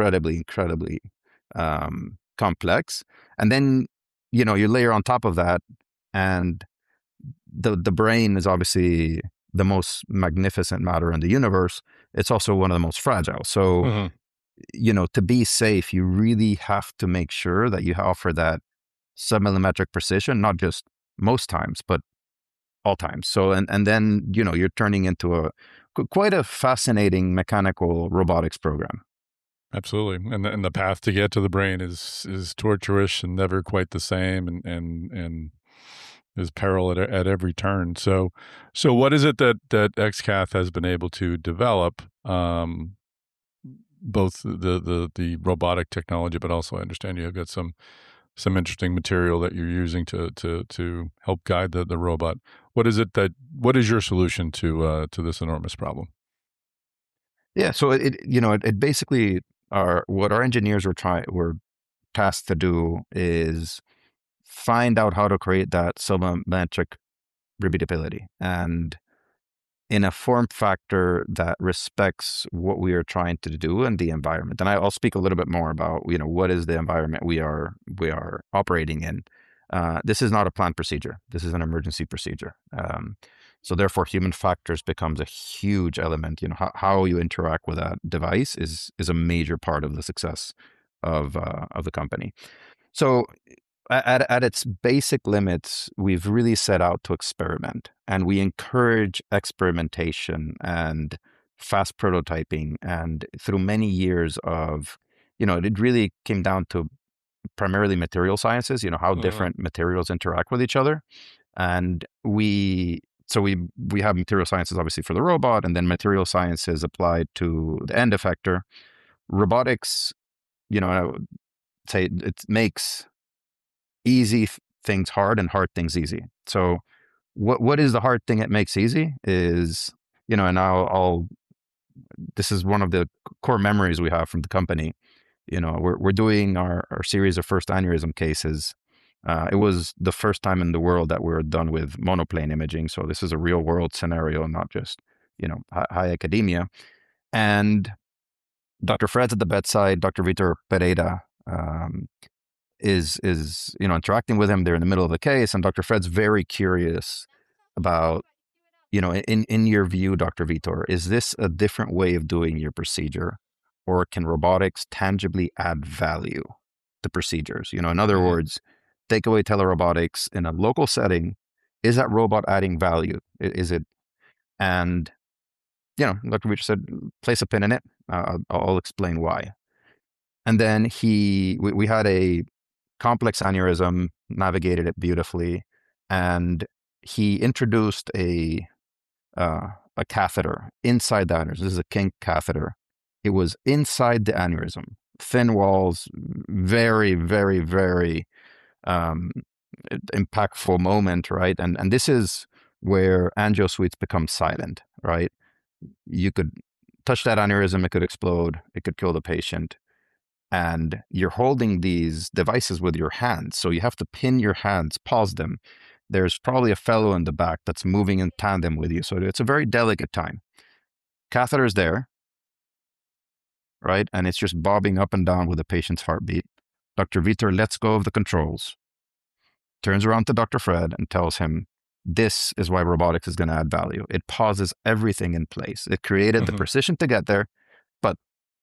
complex. And then, you layer on top of that, and the brain is obviously the most magnificent matter in the universe. It's also one of the most fragile. So, to be safe, you really have to make sure that you offer that submillimetric precision, not just most times, but all times. So, and then, you're turning into quite a fascinating mechanical robotics program. Absolutely. And the path to get to the brain is tortuous and never quite the same, and is peril at every turn. So what is it that XCath has been able to develop, both the robotic technology, but also I understand you have got some interesting material that you're using to help guide the robot. What is your solution to this enormous problem? Yeah. So it basically what our engineers were tasked to do is find out how to create that submillimetric repeatability, and in a form factor that respects what we are trying to do in the environment. And I'll speak a little bit more about, what is the environment we are operating in. This is not a planned procedure. This is an emergency procedure. So therefore, human factors becomes a huge element. How you interact with that device is a major part of the success of the company. So at its basic limits, we've really set out to experiment, and we encourage experimentation and fast prototyping. And through many years of, it really came down to primarily material sciences, how different materials interact with each other. And we have material sciences obviously for the robot, and then material sciences applied to the end effector. Robotics, I would say it makes easy things hard and hard things easy. So what is the hard thing it makes easy is, and this is one of the core memories we have from the company. We're doing our series of first aneurysm cases. It was the first time in the world that we're done with monoplane imaging. So this is a real world scenario, not just, high academia. And Dr. Fred's at the bedside. Dr. Vitor Pereira is interacting with him. They're in the middle of the case, and Dr. Fred's very curious about, in your view, Dr. Vitor, is this a different way of doing your procedure, or can robotics tangibly add value to procedures? In other words, take away telerobotics in a local setting. Is that robot adding value? Is it? And, Dr. Vitor said, place a pin in it. I'll explain why. And then we had a complex aneurysm, navigated it beautifully, and he introduced a catheter inside the aneurysm. This is a kink catheter. It was inside the aneurysm, thin walls, very, very, very impactful moment, right? And this is where angio suites become silent, right? You could touch that aneurysm, it could explode, it could kill the patient. And you're holding these devices with your hands. So you have to pin your hands, pause them. There's probably a fellow in the back that's moving in tandem with you. So it's a very delicate time. Catheter is there, right? And it's just bobbing up and down with the patient's heartbeat. Dr. Vitor lets go of the controls, turns around to Dr. Fred and tells him, this is why robotics is going to add value. It pauses everything in place. It created the precision to get there, but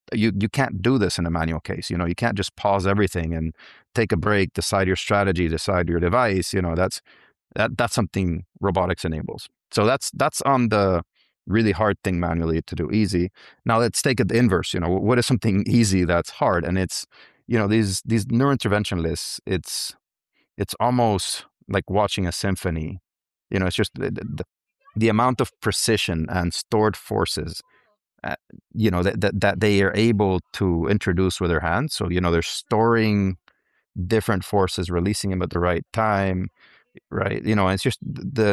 you can't do this in a manual case. You can't just pause everything and take a break, decide your strategy, decide your device. That's something robotics enables. So that's on the really hard thing manually to do easy. Now let's take it the inverse. What is something easy that's hard? And it's these neurointerventionalists. It's almost like watching a symphony. It's just the amount of precision and stored forces that they are able to introduce with their hands. So they're storing different forces, releasing them at the right time, right? It's just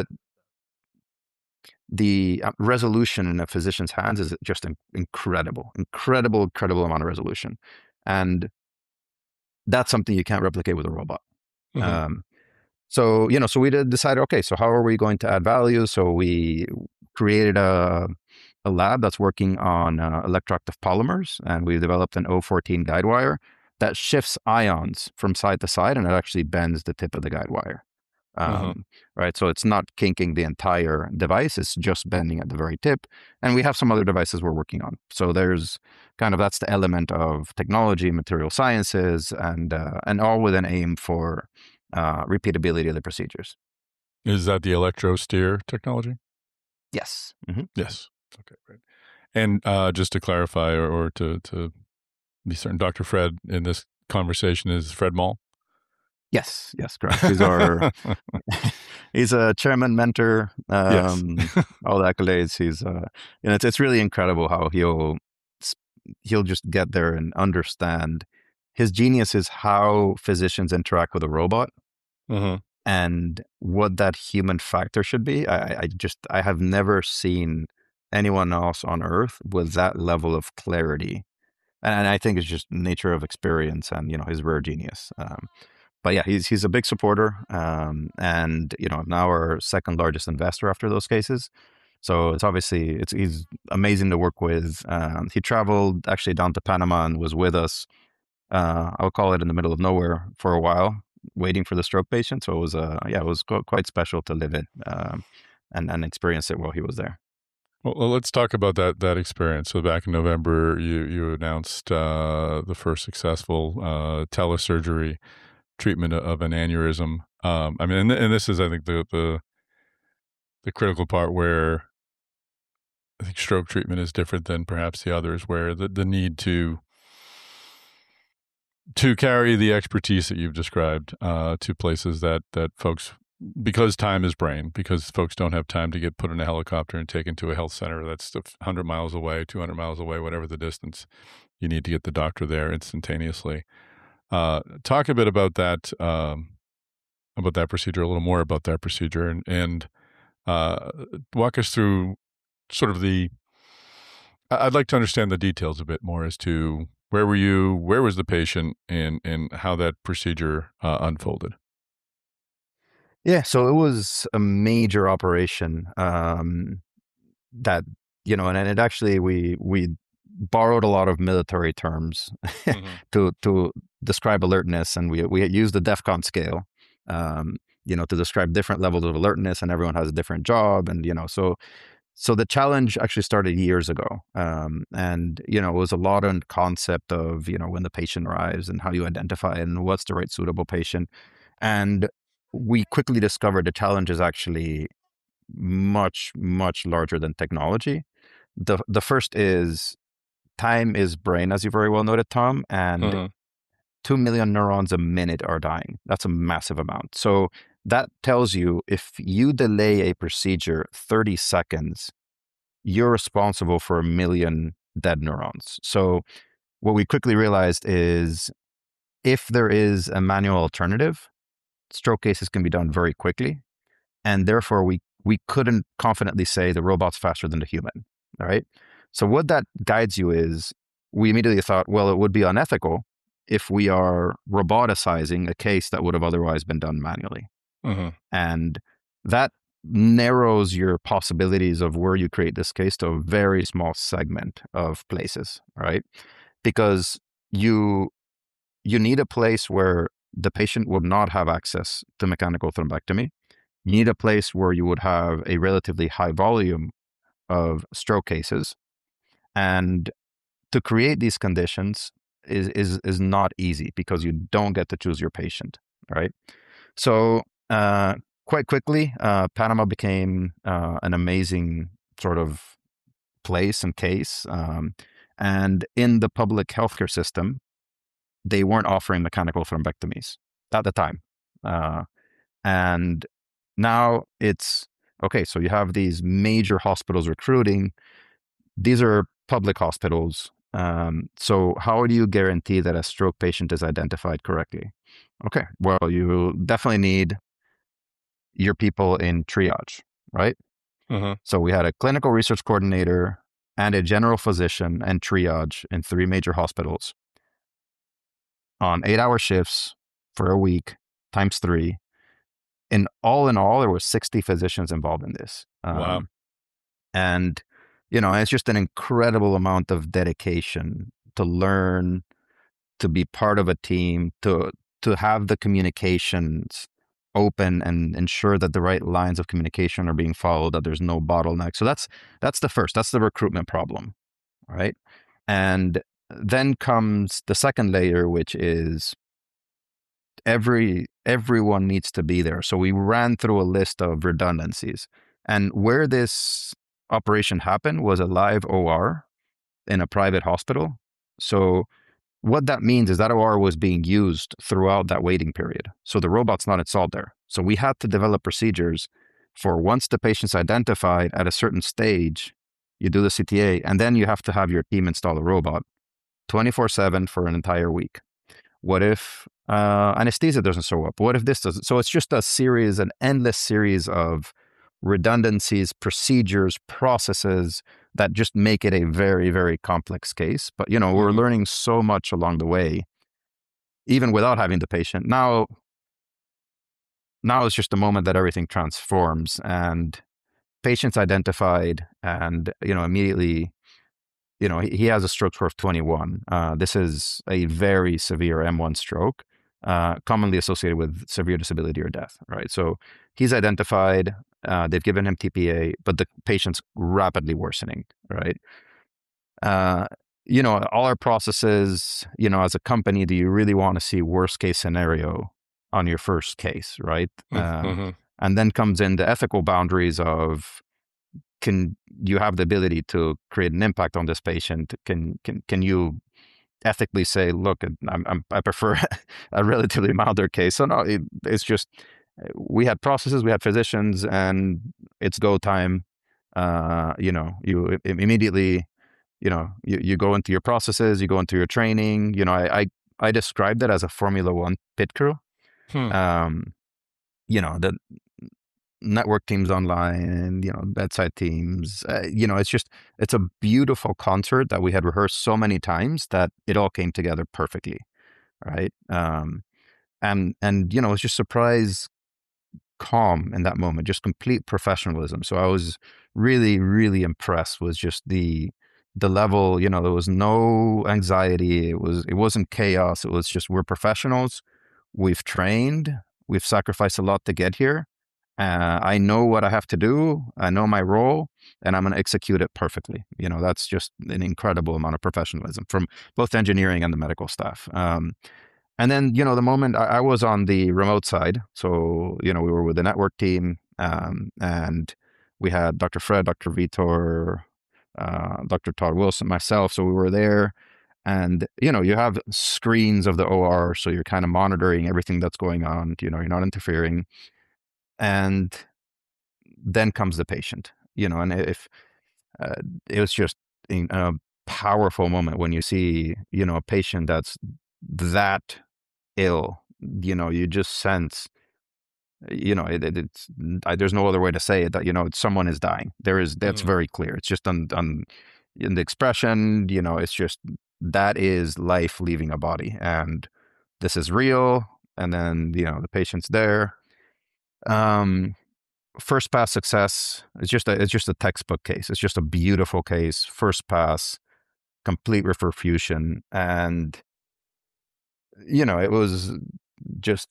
the resolution in a physician's hands is just incredible amount of resolution, and that's something you can't replicate with a robot. Mm-hmm. So we decided, okay, so how are we going to add value? So we created a lab that's working on electroactive polymers, and we've developed an O14 guide wire that shifts ions from side to side, and it actually bends the tip of the guide wire. Right, so it's not kinking the entire device; it's just bending at the very tip. And we have some other devices we're working on. So there's that's the element of technology, material sciences, and all with an aim for repeatability of the procedures. Is that the electrosteer technology? Yes. Mm-hmm. Yes. Okay, great. And just to clarify, or to be certain, Dr. Fred in this conversation is Fred Moll? Yes, correct. He's a chairman, mentor, yes. all the accolades. He's, it's really incredible how he'll just get there and understand. His genius is how physicians interact with a robot. Mm-hmm. And what that human factor should be. I have never seen anyone else on earth with that level of clarity. And I think it's just nature of experience and, his rare genius. But yeah, he's a big supporter, and now our second largest investor after those cases. So he's amazing to work with. He traveled actually down to Panama and was with us. I'll call it in the middle of nowhere for a while, waiting for the stroke patient. So it was quite special to live it and experience it while he was there. Well, let's talk about that experience. So back in November, you announced the first successful telesurgery treatment of an aneurysm. And this is, I think, the critical part where I think stroke treatment is different than perhaps the others, where the need to carry the expertise that you've described to places that folks, because time is brain, because folks don't have time to get put in a helicopter and taken to a health center that's 100 miles away, 200 miles away, whatever the distance, you need to get the doctor there instantaneously. Talk a bit about that procedure, a little more about that procedure, and walk us through sort of I'd like to understand the details a bit more as to where were you, where was the patient, and how that procedure unfolded. Yeah, so it was a major operation that, and it actually, we borrowed a lot of military terms to describe alertness, and we used the DEFCON scale, to describe different levels of alertness, and everyone has a different job, and so the challenge actually started years ago, and it was a lot on concept of when the patient arrives and how you identify and what's the right suitable patient, and we quickly discovered the challenge is actually much, much larger than technology. The first is time is brain, as you very well noted, Tom, and 2 million neurons a minute are dying. That's a massive amount. So that tells you if you delay a procedure 30 seconds, you're responsible for 1 million dead neurons. So what we quickly realized is if there is a manual alternative, stroke cases can be done very quickly. And therefore, we couldn't confidently say the robot's faster than the human, all right? So what that guides you is we immediately thought, well, it would be unethical if we are roboticizing a case that would have otherwise been done manually. And that narrows your possibilities of where you create this case to a very small segment of places, right? Because you need a place where the patient would not have access to mechanical thrombectomy. You need a place where you would have a relatively high volume of stroke cases. And to create these conditions is not easy because you don't get to choose your patient, right? So quite quickly, Panama became an amazing sort of place and case. And in the public healthcare system, they weren't offering mechanical thrombectomies at the time. And now it's okay. So you have these major hospitals recruiting. These are public hospitals. So how do you guarantee that a stroke patient is identified correctly? Okay, well, you definitely need your people in triage, right? So we had a clinical research coordinator and a general physician and triage in 3 major hospitals on 8-hour shifts for a week times 3. In all, there were 60 physicians involved in this. Wow. And, it's just an incredible amount of dedication to learn, to be part of a team, to have the communications open and ensure that the right lines of communication are being followed, that there's no bottleneck. So that's the recruitment problem, right? And then comes the second layer, which is everyone needs to be there. So we ran through a list of redundancies. And where this operation happened was a live OR in a private hospital. So what that means is that OR was being used throughout that waiting period. So the robot's not installed there. So we had to develop procedures for once the patient's identified at a certain stage, you do the CTA, and then you have to have your team install a robot 24/7 for an entire week. What if anesthesia doesn't show up? What if this doesn't? So it's just an endless series of redundancies, procedures, processes that just make it a very, very complex case. But, we're learning so much along the way, even without having the patient. Now it's just a moment that everything transforms and patients identified and, immediately, he has a stroke score of 21. This is a very severe M1 stroke, commonly associated with severe disability or death, right? So he's identified, they've given him TPA, but the patient's rapidly worsening, right? All our processes, as a company, do you really want to see worst case scenario on your first case, right? And then comes in the ethical boundaries of, can you have the ability to create an impact on this patient? Can you ethically say, look, I prefer a relatively milder case? So no, it's just, we had processes, we had physicians, and it's go time. You immediately, you go into your processes, you go into your training. I described it as a Formula One pit crew. The network teams online, bedside teams, it's a beautiful concert that we had rehearsed so many times that it all came together perfectly. Right. And it's just surprise calm in that moment, just complete professionalism. So I was really, really impressed with just the level, there was no anxiety. It wasn't chaos. It was just, we're professionals. We've trained, we've sacrificed a lot to get here. I know what I have to do. I know my role, and I'm going to execute it perfectly. That's just an incredible amount of professionalism from both engineering and the medical staff. And then, the moment I was on the remote side, so, we were with the network team, and we had Dr. Fred, Dr. Vitor, Dr. Todd Wilson, myself. So we were there. And, you have screens of the OR, so you're kind of monitoring everything that's going on. You're not interfering. And then comes the patient, and if it was just a powerful moment when you see, a patient that's that ill, you just sense, there's no other way to say it, that, someone is dying. That's very clear. It's just in the expression, it's just, that is life leaving a body, and this is real. And then, the patient's there. First pass success is just a textbook case. It's just a beautiful case. First pass, complete reperfusion, and it was just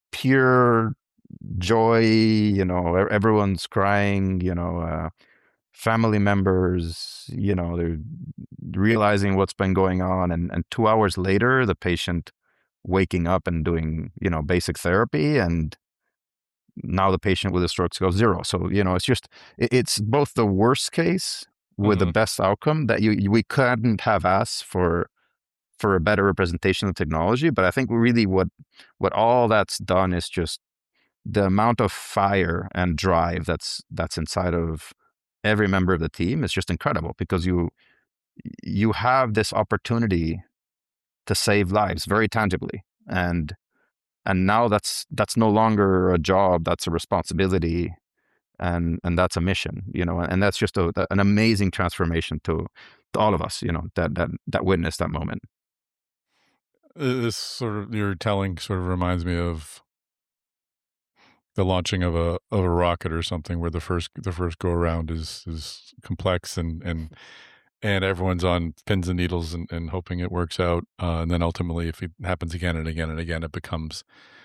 pure joy. Everyone's crying. family members, they're realizing what's been going on, and 2 hours later, the patient waking up and doing, basic therapy, and now the patient with a stroke goes zero. So, it's both the worst case with the best outcome that we couldn't have asked for a better representation of technology. But I think really what all that's done is just the amount of fire and drive that's inside of every member of the team is just incredible, because you have this opportunity to save lives very tangibly, and now that's no longer a job, that's a responsibility, and that's a mission, and that's just an amazing transformation to all of us, that witnessed that moment. This sort of your telling sort of reminds me of the launching of a rocket or something, where the first go around is complex and everyone's on pins and needles and hoping it works out, and then ultimately, if it happens again and again and again, it becomes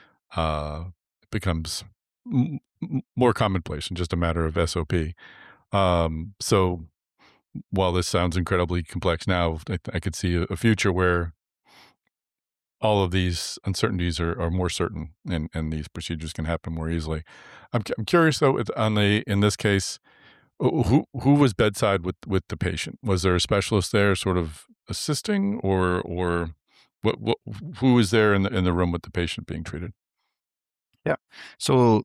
more commonplace and just a matter of SOP. So while this sounds incredibly complex now, I could see a future where all of these uncertainties are more certain, and these procedures can happen more easily. I'm curious though, in this case, who was bedside with the patient? Was there a specialist there, sort of assisting, or what who was there in the room with the patient being treated? Yeah, so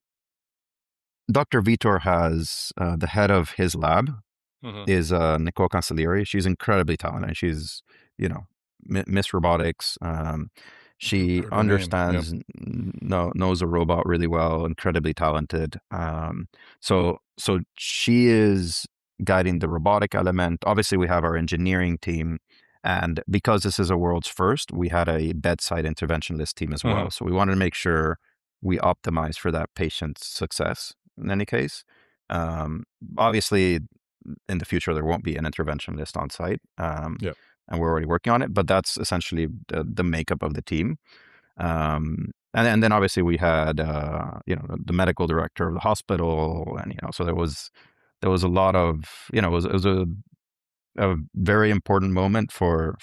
Dr. Vitor has the head of his lab is Nicole Cancellieri. She's incredibly talented. She's Miss Robotics. She understands, knows a robot really well, incredibly talented. So she is guiding the robotic element. Obviously, we have our engineering team, and because this is a world's first, we had a bedside interventionist team as well. So we wanted to make sure we optimize for that patient's success in any case. Obviously, in the future, there won't be an interventionist on site. And we're already working on it, but that's essentially the makeup of the team. And then obviously we had, the medical director of the hospital, and, so there was a lot of, it was a very important moment for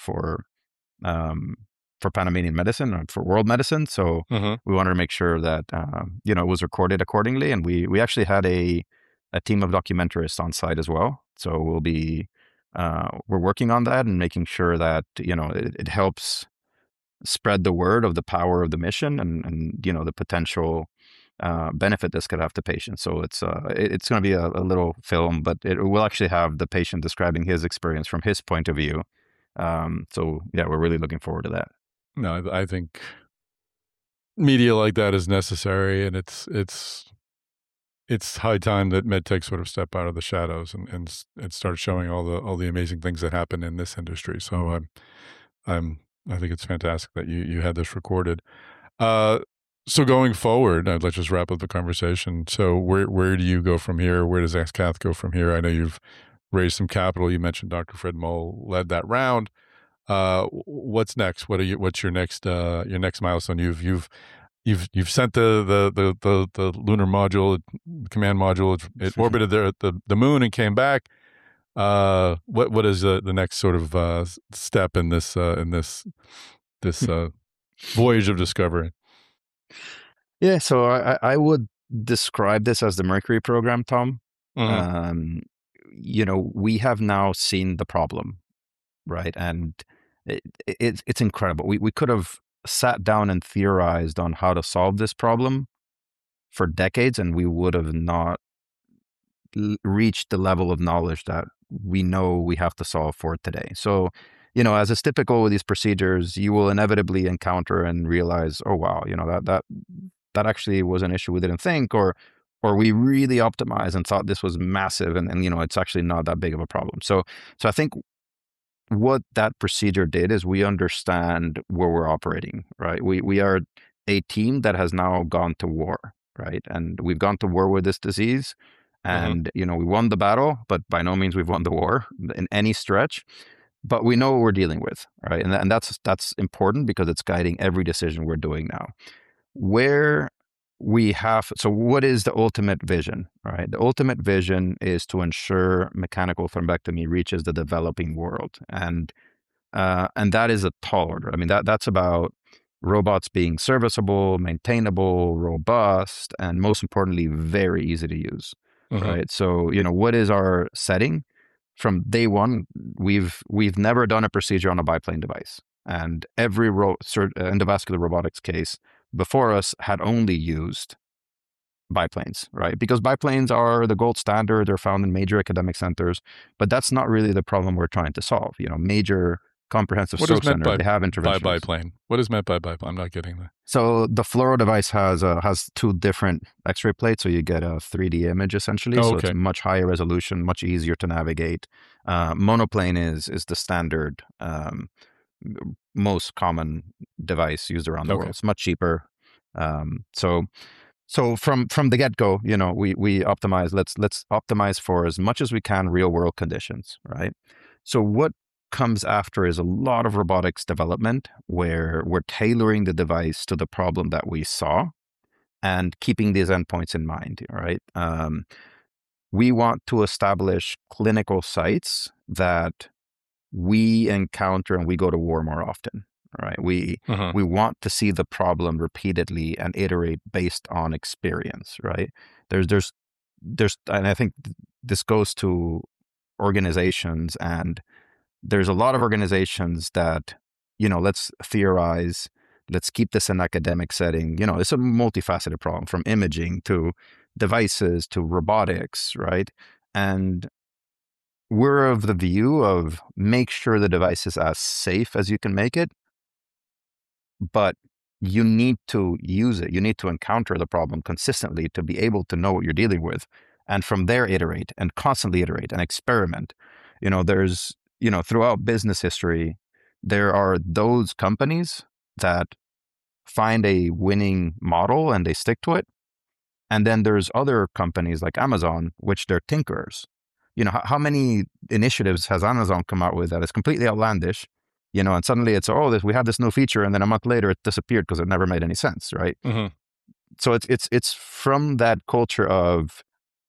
Panamanian medicine, or for world medicine. So we wanted to make sure that, it was recorded accordingly. And we actually had a team of documentarists on site as well. So we're working on that and making sure that, it helps spread the word of the power of the mission, and the potential benefit this could have to patients. So it's going to be a little film, but it will actually have the patient describing his experience from his point of view. So yeah, we're really looking forward to that. No, I think media like that is necessary, and it's high time that medtech sort of step out of the shadows and start showing all the amazing things that happen in this industry. So I think it's fantastic that you had this recorded. So going forward, let's just wrap up the conversation. So where do you go from here? Where does XCath go from here? I know you've raised some capital. You mentioned Dr. Fred Moll led that round. What's next? What's your next milestone? You've sent the lunar module, command module. It orbited the moon and came back. What is the next sort of step in this voyage of discovery? Yeah, so I would describe this as the Mercury program, Tom. We have now seen the problem, right? And it's incredible. We could have sat down and theorized on how to solve this problem for decades, and we would have not reached the level of knowledge that we know we have to solve for today. So, as is typical with these procedures, you will inevitably encounter and realize, oh wow, that actually was an issue we didn't think, or we really optimized and thought this was massive, and it's actually not that big of a problem. So I think what that procedure did is we understand where we're operating, right? We are a team that has now gone to war, right? And we've gone to war with this disease, and we won the battle, but by no means we've won the war in any stretch. But we know what we're dealing with, right? And that's important, because it's guiding every decision we're doing now. Where so what is the ultimate vision, right? The ultimate vision is to ensure mechanical thrombectomy reaches the developing world. And that is a tall order. I mean, that's about robots being serviceable, maintainable, robust, and most importantly, very easy to use, right? So, what is our setting? From day one, we've never done a procedure on a biplane device. And every endovascular robotics case before us had only used biplanes, right? Because biplanes are the gold standard. They're found in major academic centers, but that's not really the problem we're trying to solve. Major comprehensive stroke centers, they have interventions. By biplane? What is meant by biplane? I'm not getting that. So the Fluoro device has two different X-ray plates, so you get a 3D image essentially. So it's much higher resolution, much easier to navigate. Monoplane is the standard, most common device used around the world. It's much cheaper. So from the get-go, we optimize. Let's optimize for as much as we can real world conditions, right? So what comes after is a lot of robotics development where we're tailoring the device to the problem that we saw and keeping these endpoints in mind, right? We want to establish clinical sites that we encounter and we go to war more often, right? We want to see the problem repeatedly and iterate based on experience, right? There's, and I think this goes to organizations, and there's a lot of organizations that, let's theorize, let's keep this in academic setting. It's a multifaceted problem, from imaging to devices to robotics, right? And we're of the view of make sure the device is as safe as you can make it, but you need to use it. You need to encounter the problem consistently to be able to know what you're dealing with. And from there, iterate and constantly iterate and experiment. There's, throughout business history, there are those companies that find a winning model and they stick to it. And then there's other companies like Amazon, which they're tinkerers. How many initiatives has Amazon come out with that is completely outlandish, and suddenly it's, we have this new feature, and then a month later it disappeared because it never made any sense, right? So it's from that culture of,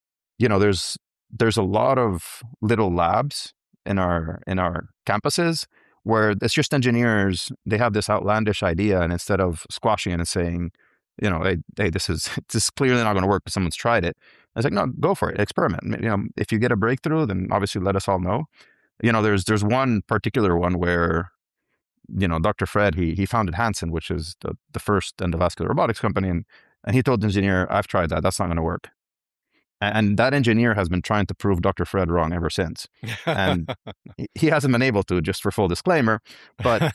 there's a lot of little labs in our campuses where it's just engineers. They have this outlandish idea, and instead of squashing it and saying, hey, this is clearly not going to work because someone's tried it, I was like, no, go for it, experiment. If you get a breakthrough, then obviously let us all know. There's one particular one where, Dr. Fred, he founded Hansen, which is the first endovascular robotics company, and he told the engineer, I've tried that, that's not going to work. And that engineer has been trying to prove Dr. Fred wrong ever since. And he hasn't been able to, just for full disclaimer. But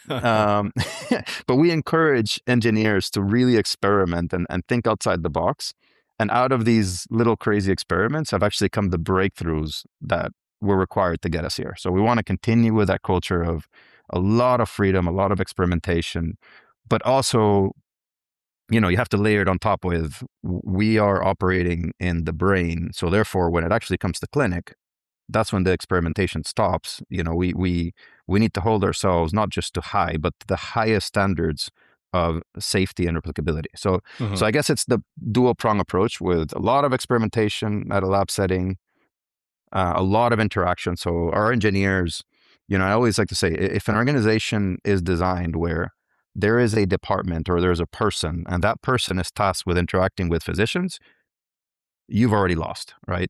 but we encourage engineers to really experiment and think outside the box. And out of these little crazy experiments have actually come the breakthroughs that were required to get us here. So we want to continue with that culture of a lot of freedom, a lot of experimentation, but also, you have to layer it on top with, we are operating in the brain. So therefore, when it actually comes to clinic, that's when the experimentation stops. We need to hold ourselves not just to high, but the highest standards of safety and replicability. So I guess it's the dual prong approach with a lot of experimentation at a lab setting, a lot of interaction. So our engineers, I always like to say, if an organization is designed where there is a department or there's a person, and that person is tasked with interacting with physicians, you've already lost, right?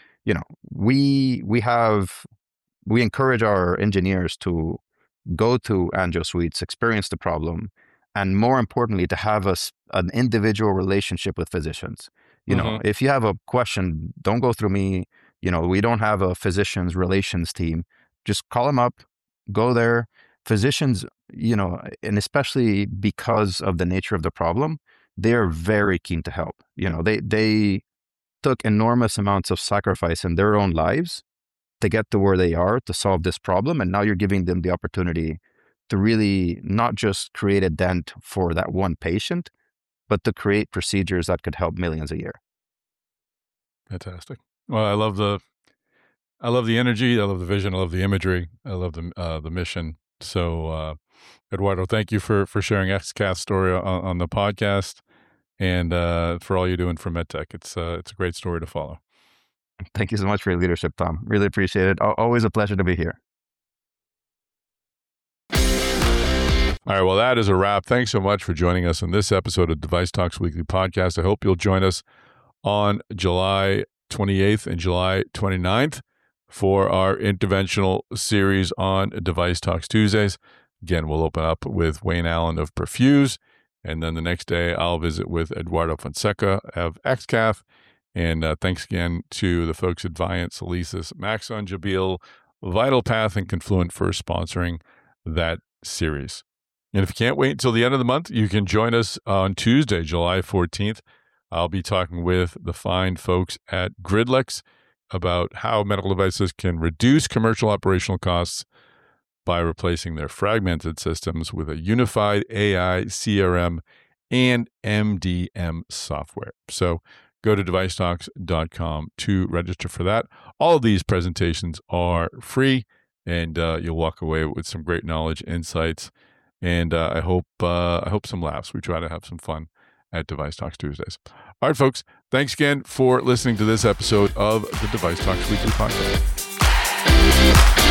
We encourage our engineers to go to angio suites, experience the problem, and more importantly, to have an individual relationship with physicians. If you have a question, don't go through me. We don't have a physicians relations team. Just call them up, go there. Physicians, and especially because of the nature of the problem, they're very keen to help. They took enormous amounts of sacrifice in their own lives to get to where they are to solve this problem. And now you're giving them the opportunity to really not just create a dent for that one patient, but to create procedures that could help millions a year. Fantastic. Well, I love the energy. I love the vision. I love the imagery. I love the mission. So, Eduardo, thank you for sharing XCAS's story on the podcast. and for all you're doing for MedTech. It's a great story to follow. Thank you so much for your leadership, Tom. Really appreciate it. Always a pleasure to be here. All right, well, that is a wrap. Thanks so much for joining us on this episode of Device Talks Weekly Podcast. I hope you'll join us on July 28th and July 29th for our interventional series on Device Talks Tuesdays. Again, we'll open up with Wayne Allen of Perfuse, and then the next day I'll visit with Eduardo Fonseca of XCath. And thanks again to the folks at Viant, Solesis, Maxon, Jabil, VitalPath, and Confluent for sponsoring that series. And if you can't wait until the end of the month, you can join us on Tuesday, July 14th. I'll be talking with the fine folks at Gridlex about how medical devices can reduce commercial operational costs by replacing their fragmented systems with a unified AI, CRM, and MDM software. So go to devicetalks.com to register for that. All of these presentations are free, and you'll walk away with some great knowledge, insights, and I hope some laughs. We try to have some fun at Device Talks Tuesdays. All right, folks, thanks again for listening to this episode of the Device Talks Weekly Podcast.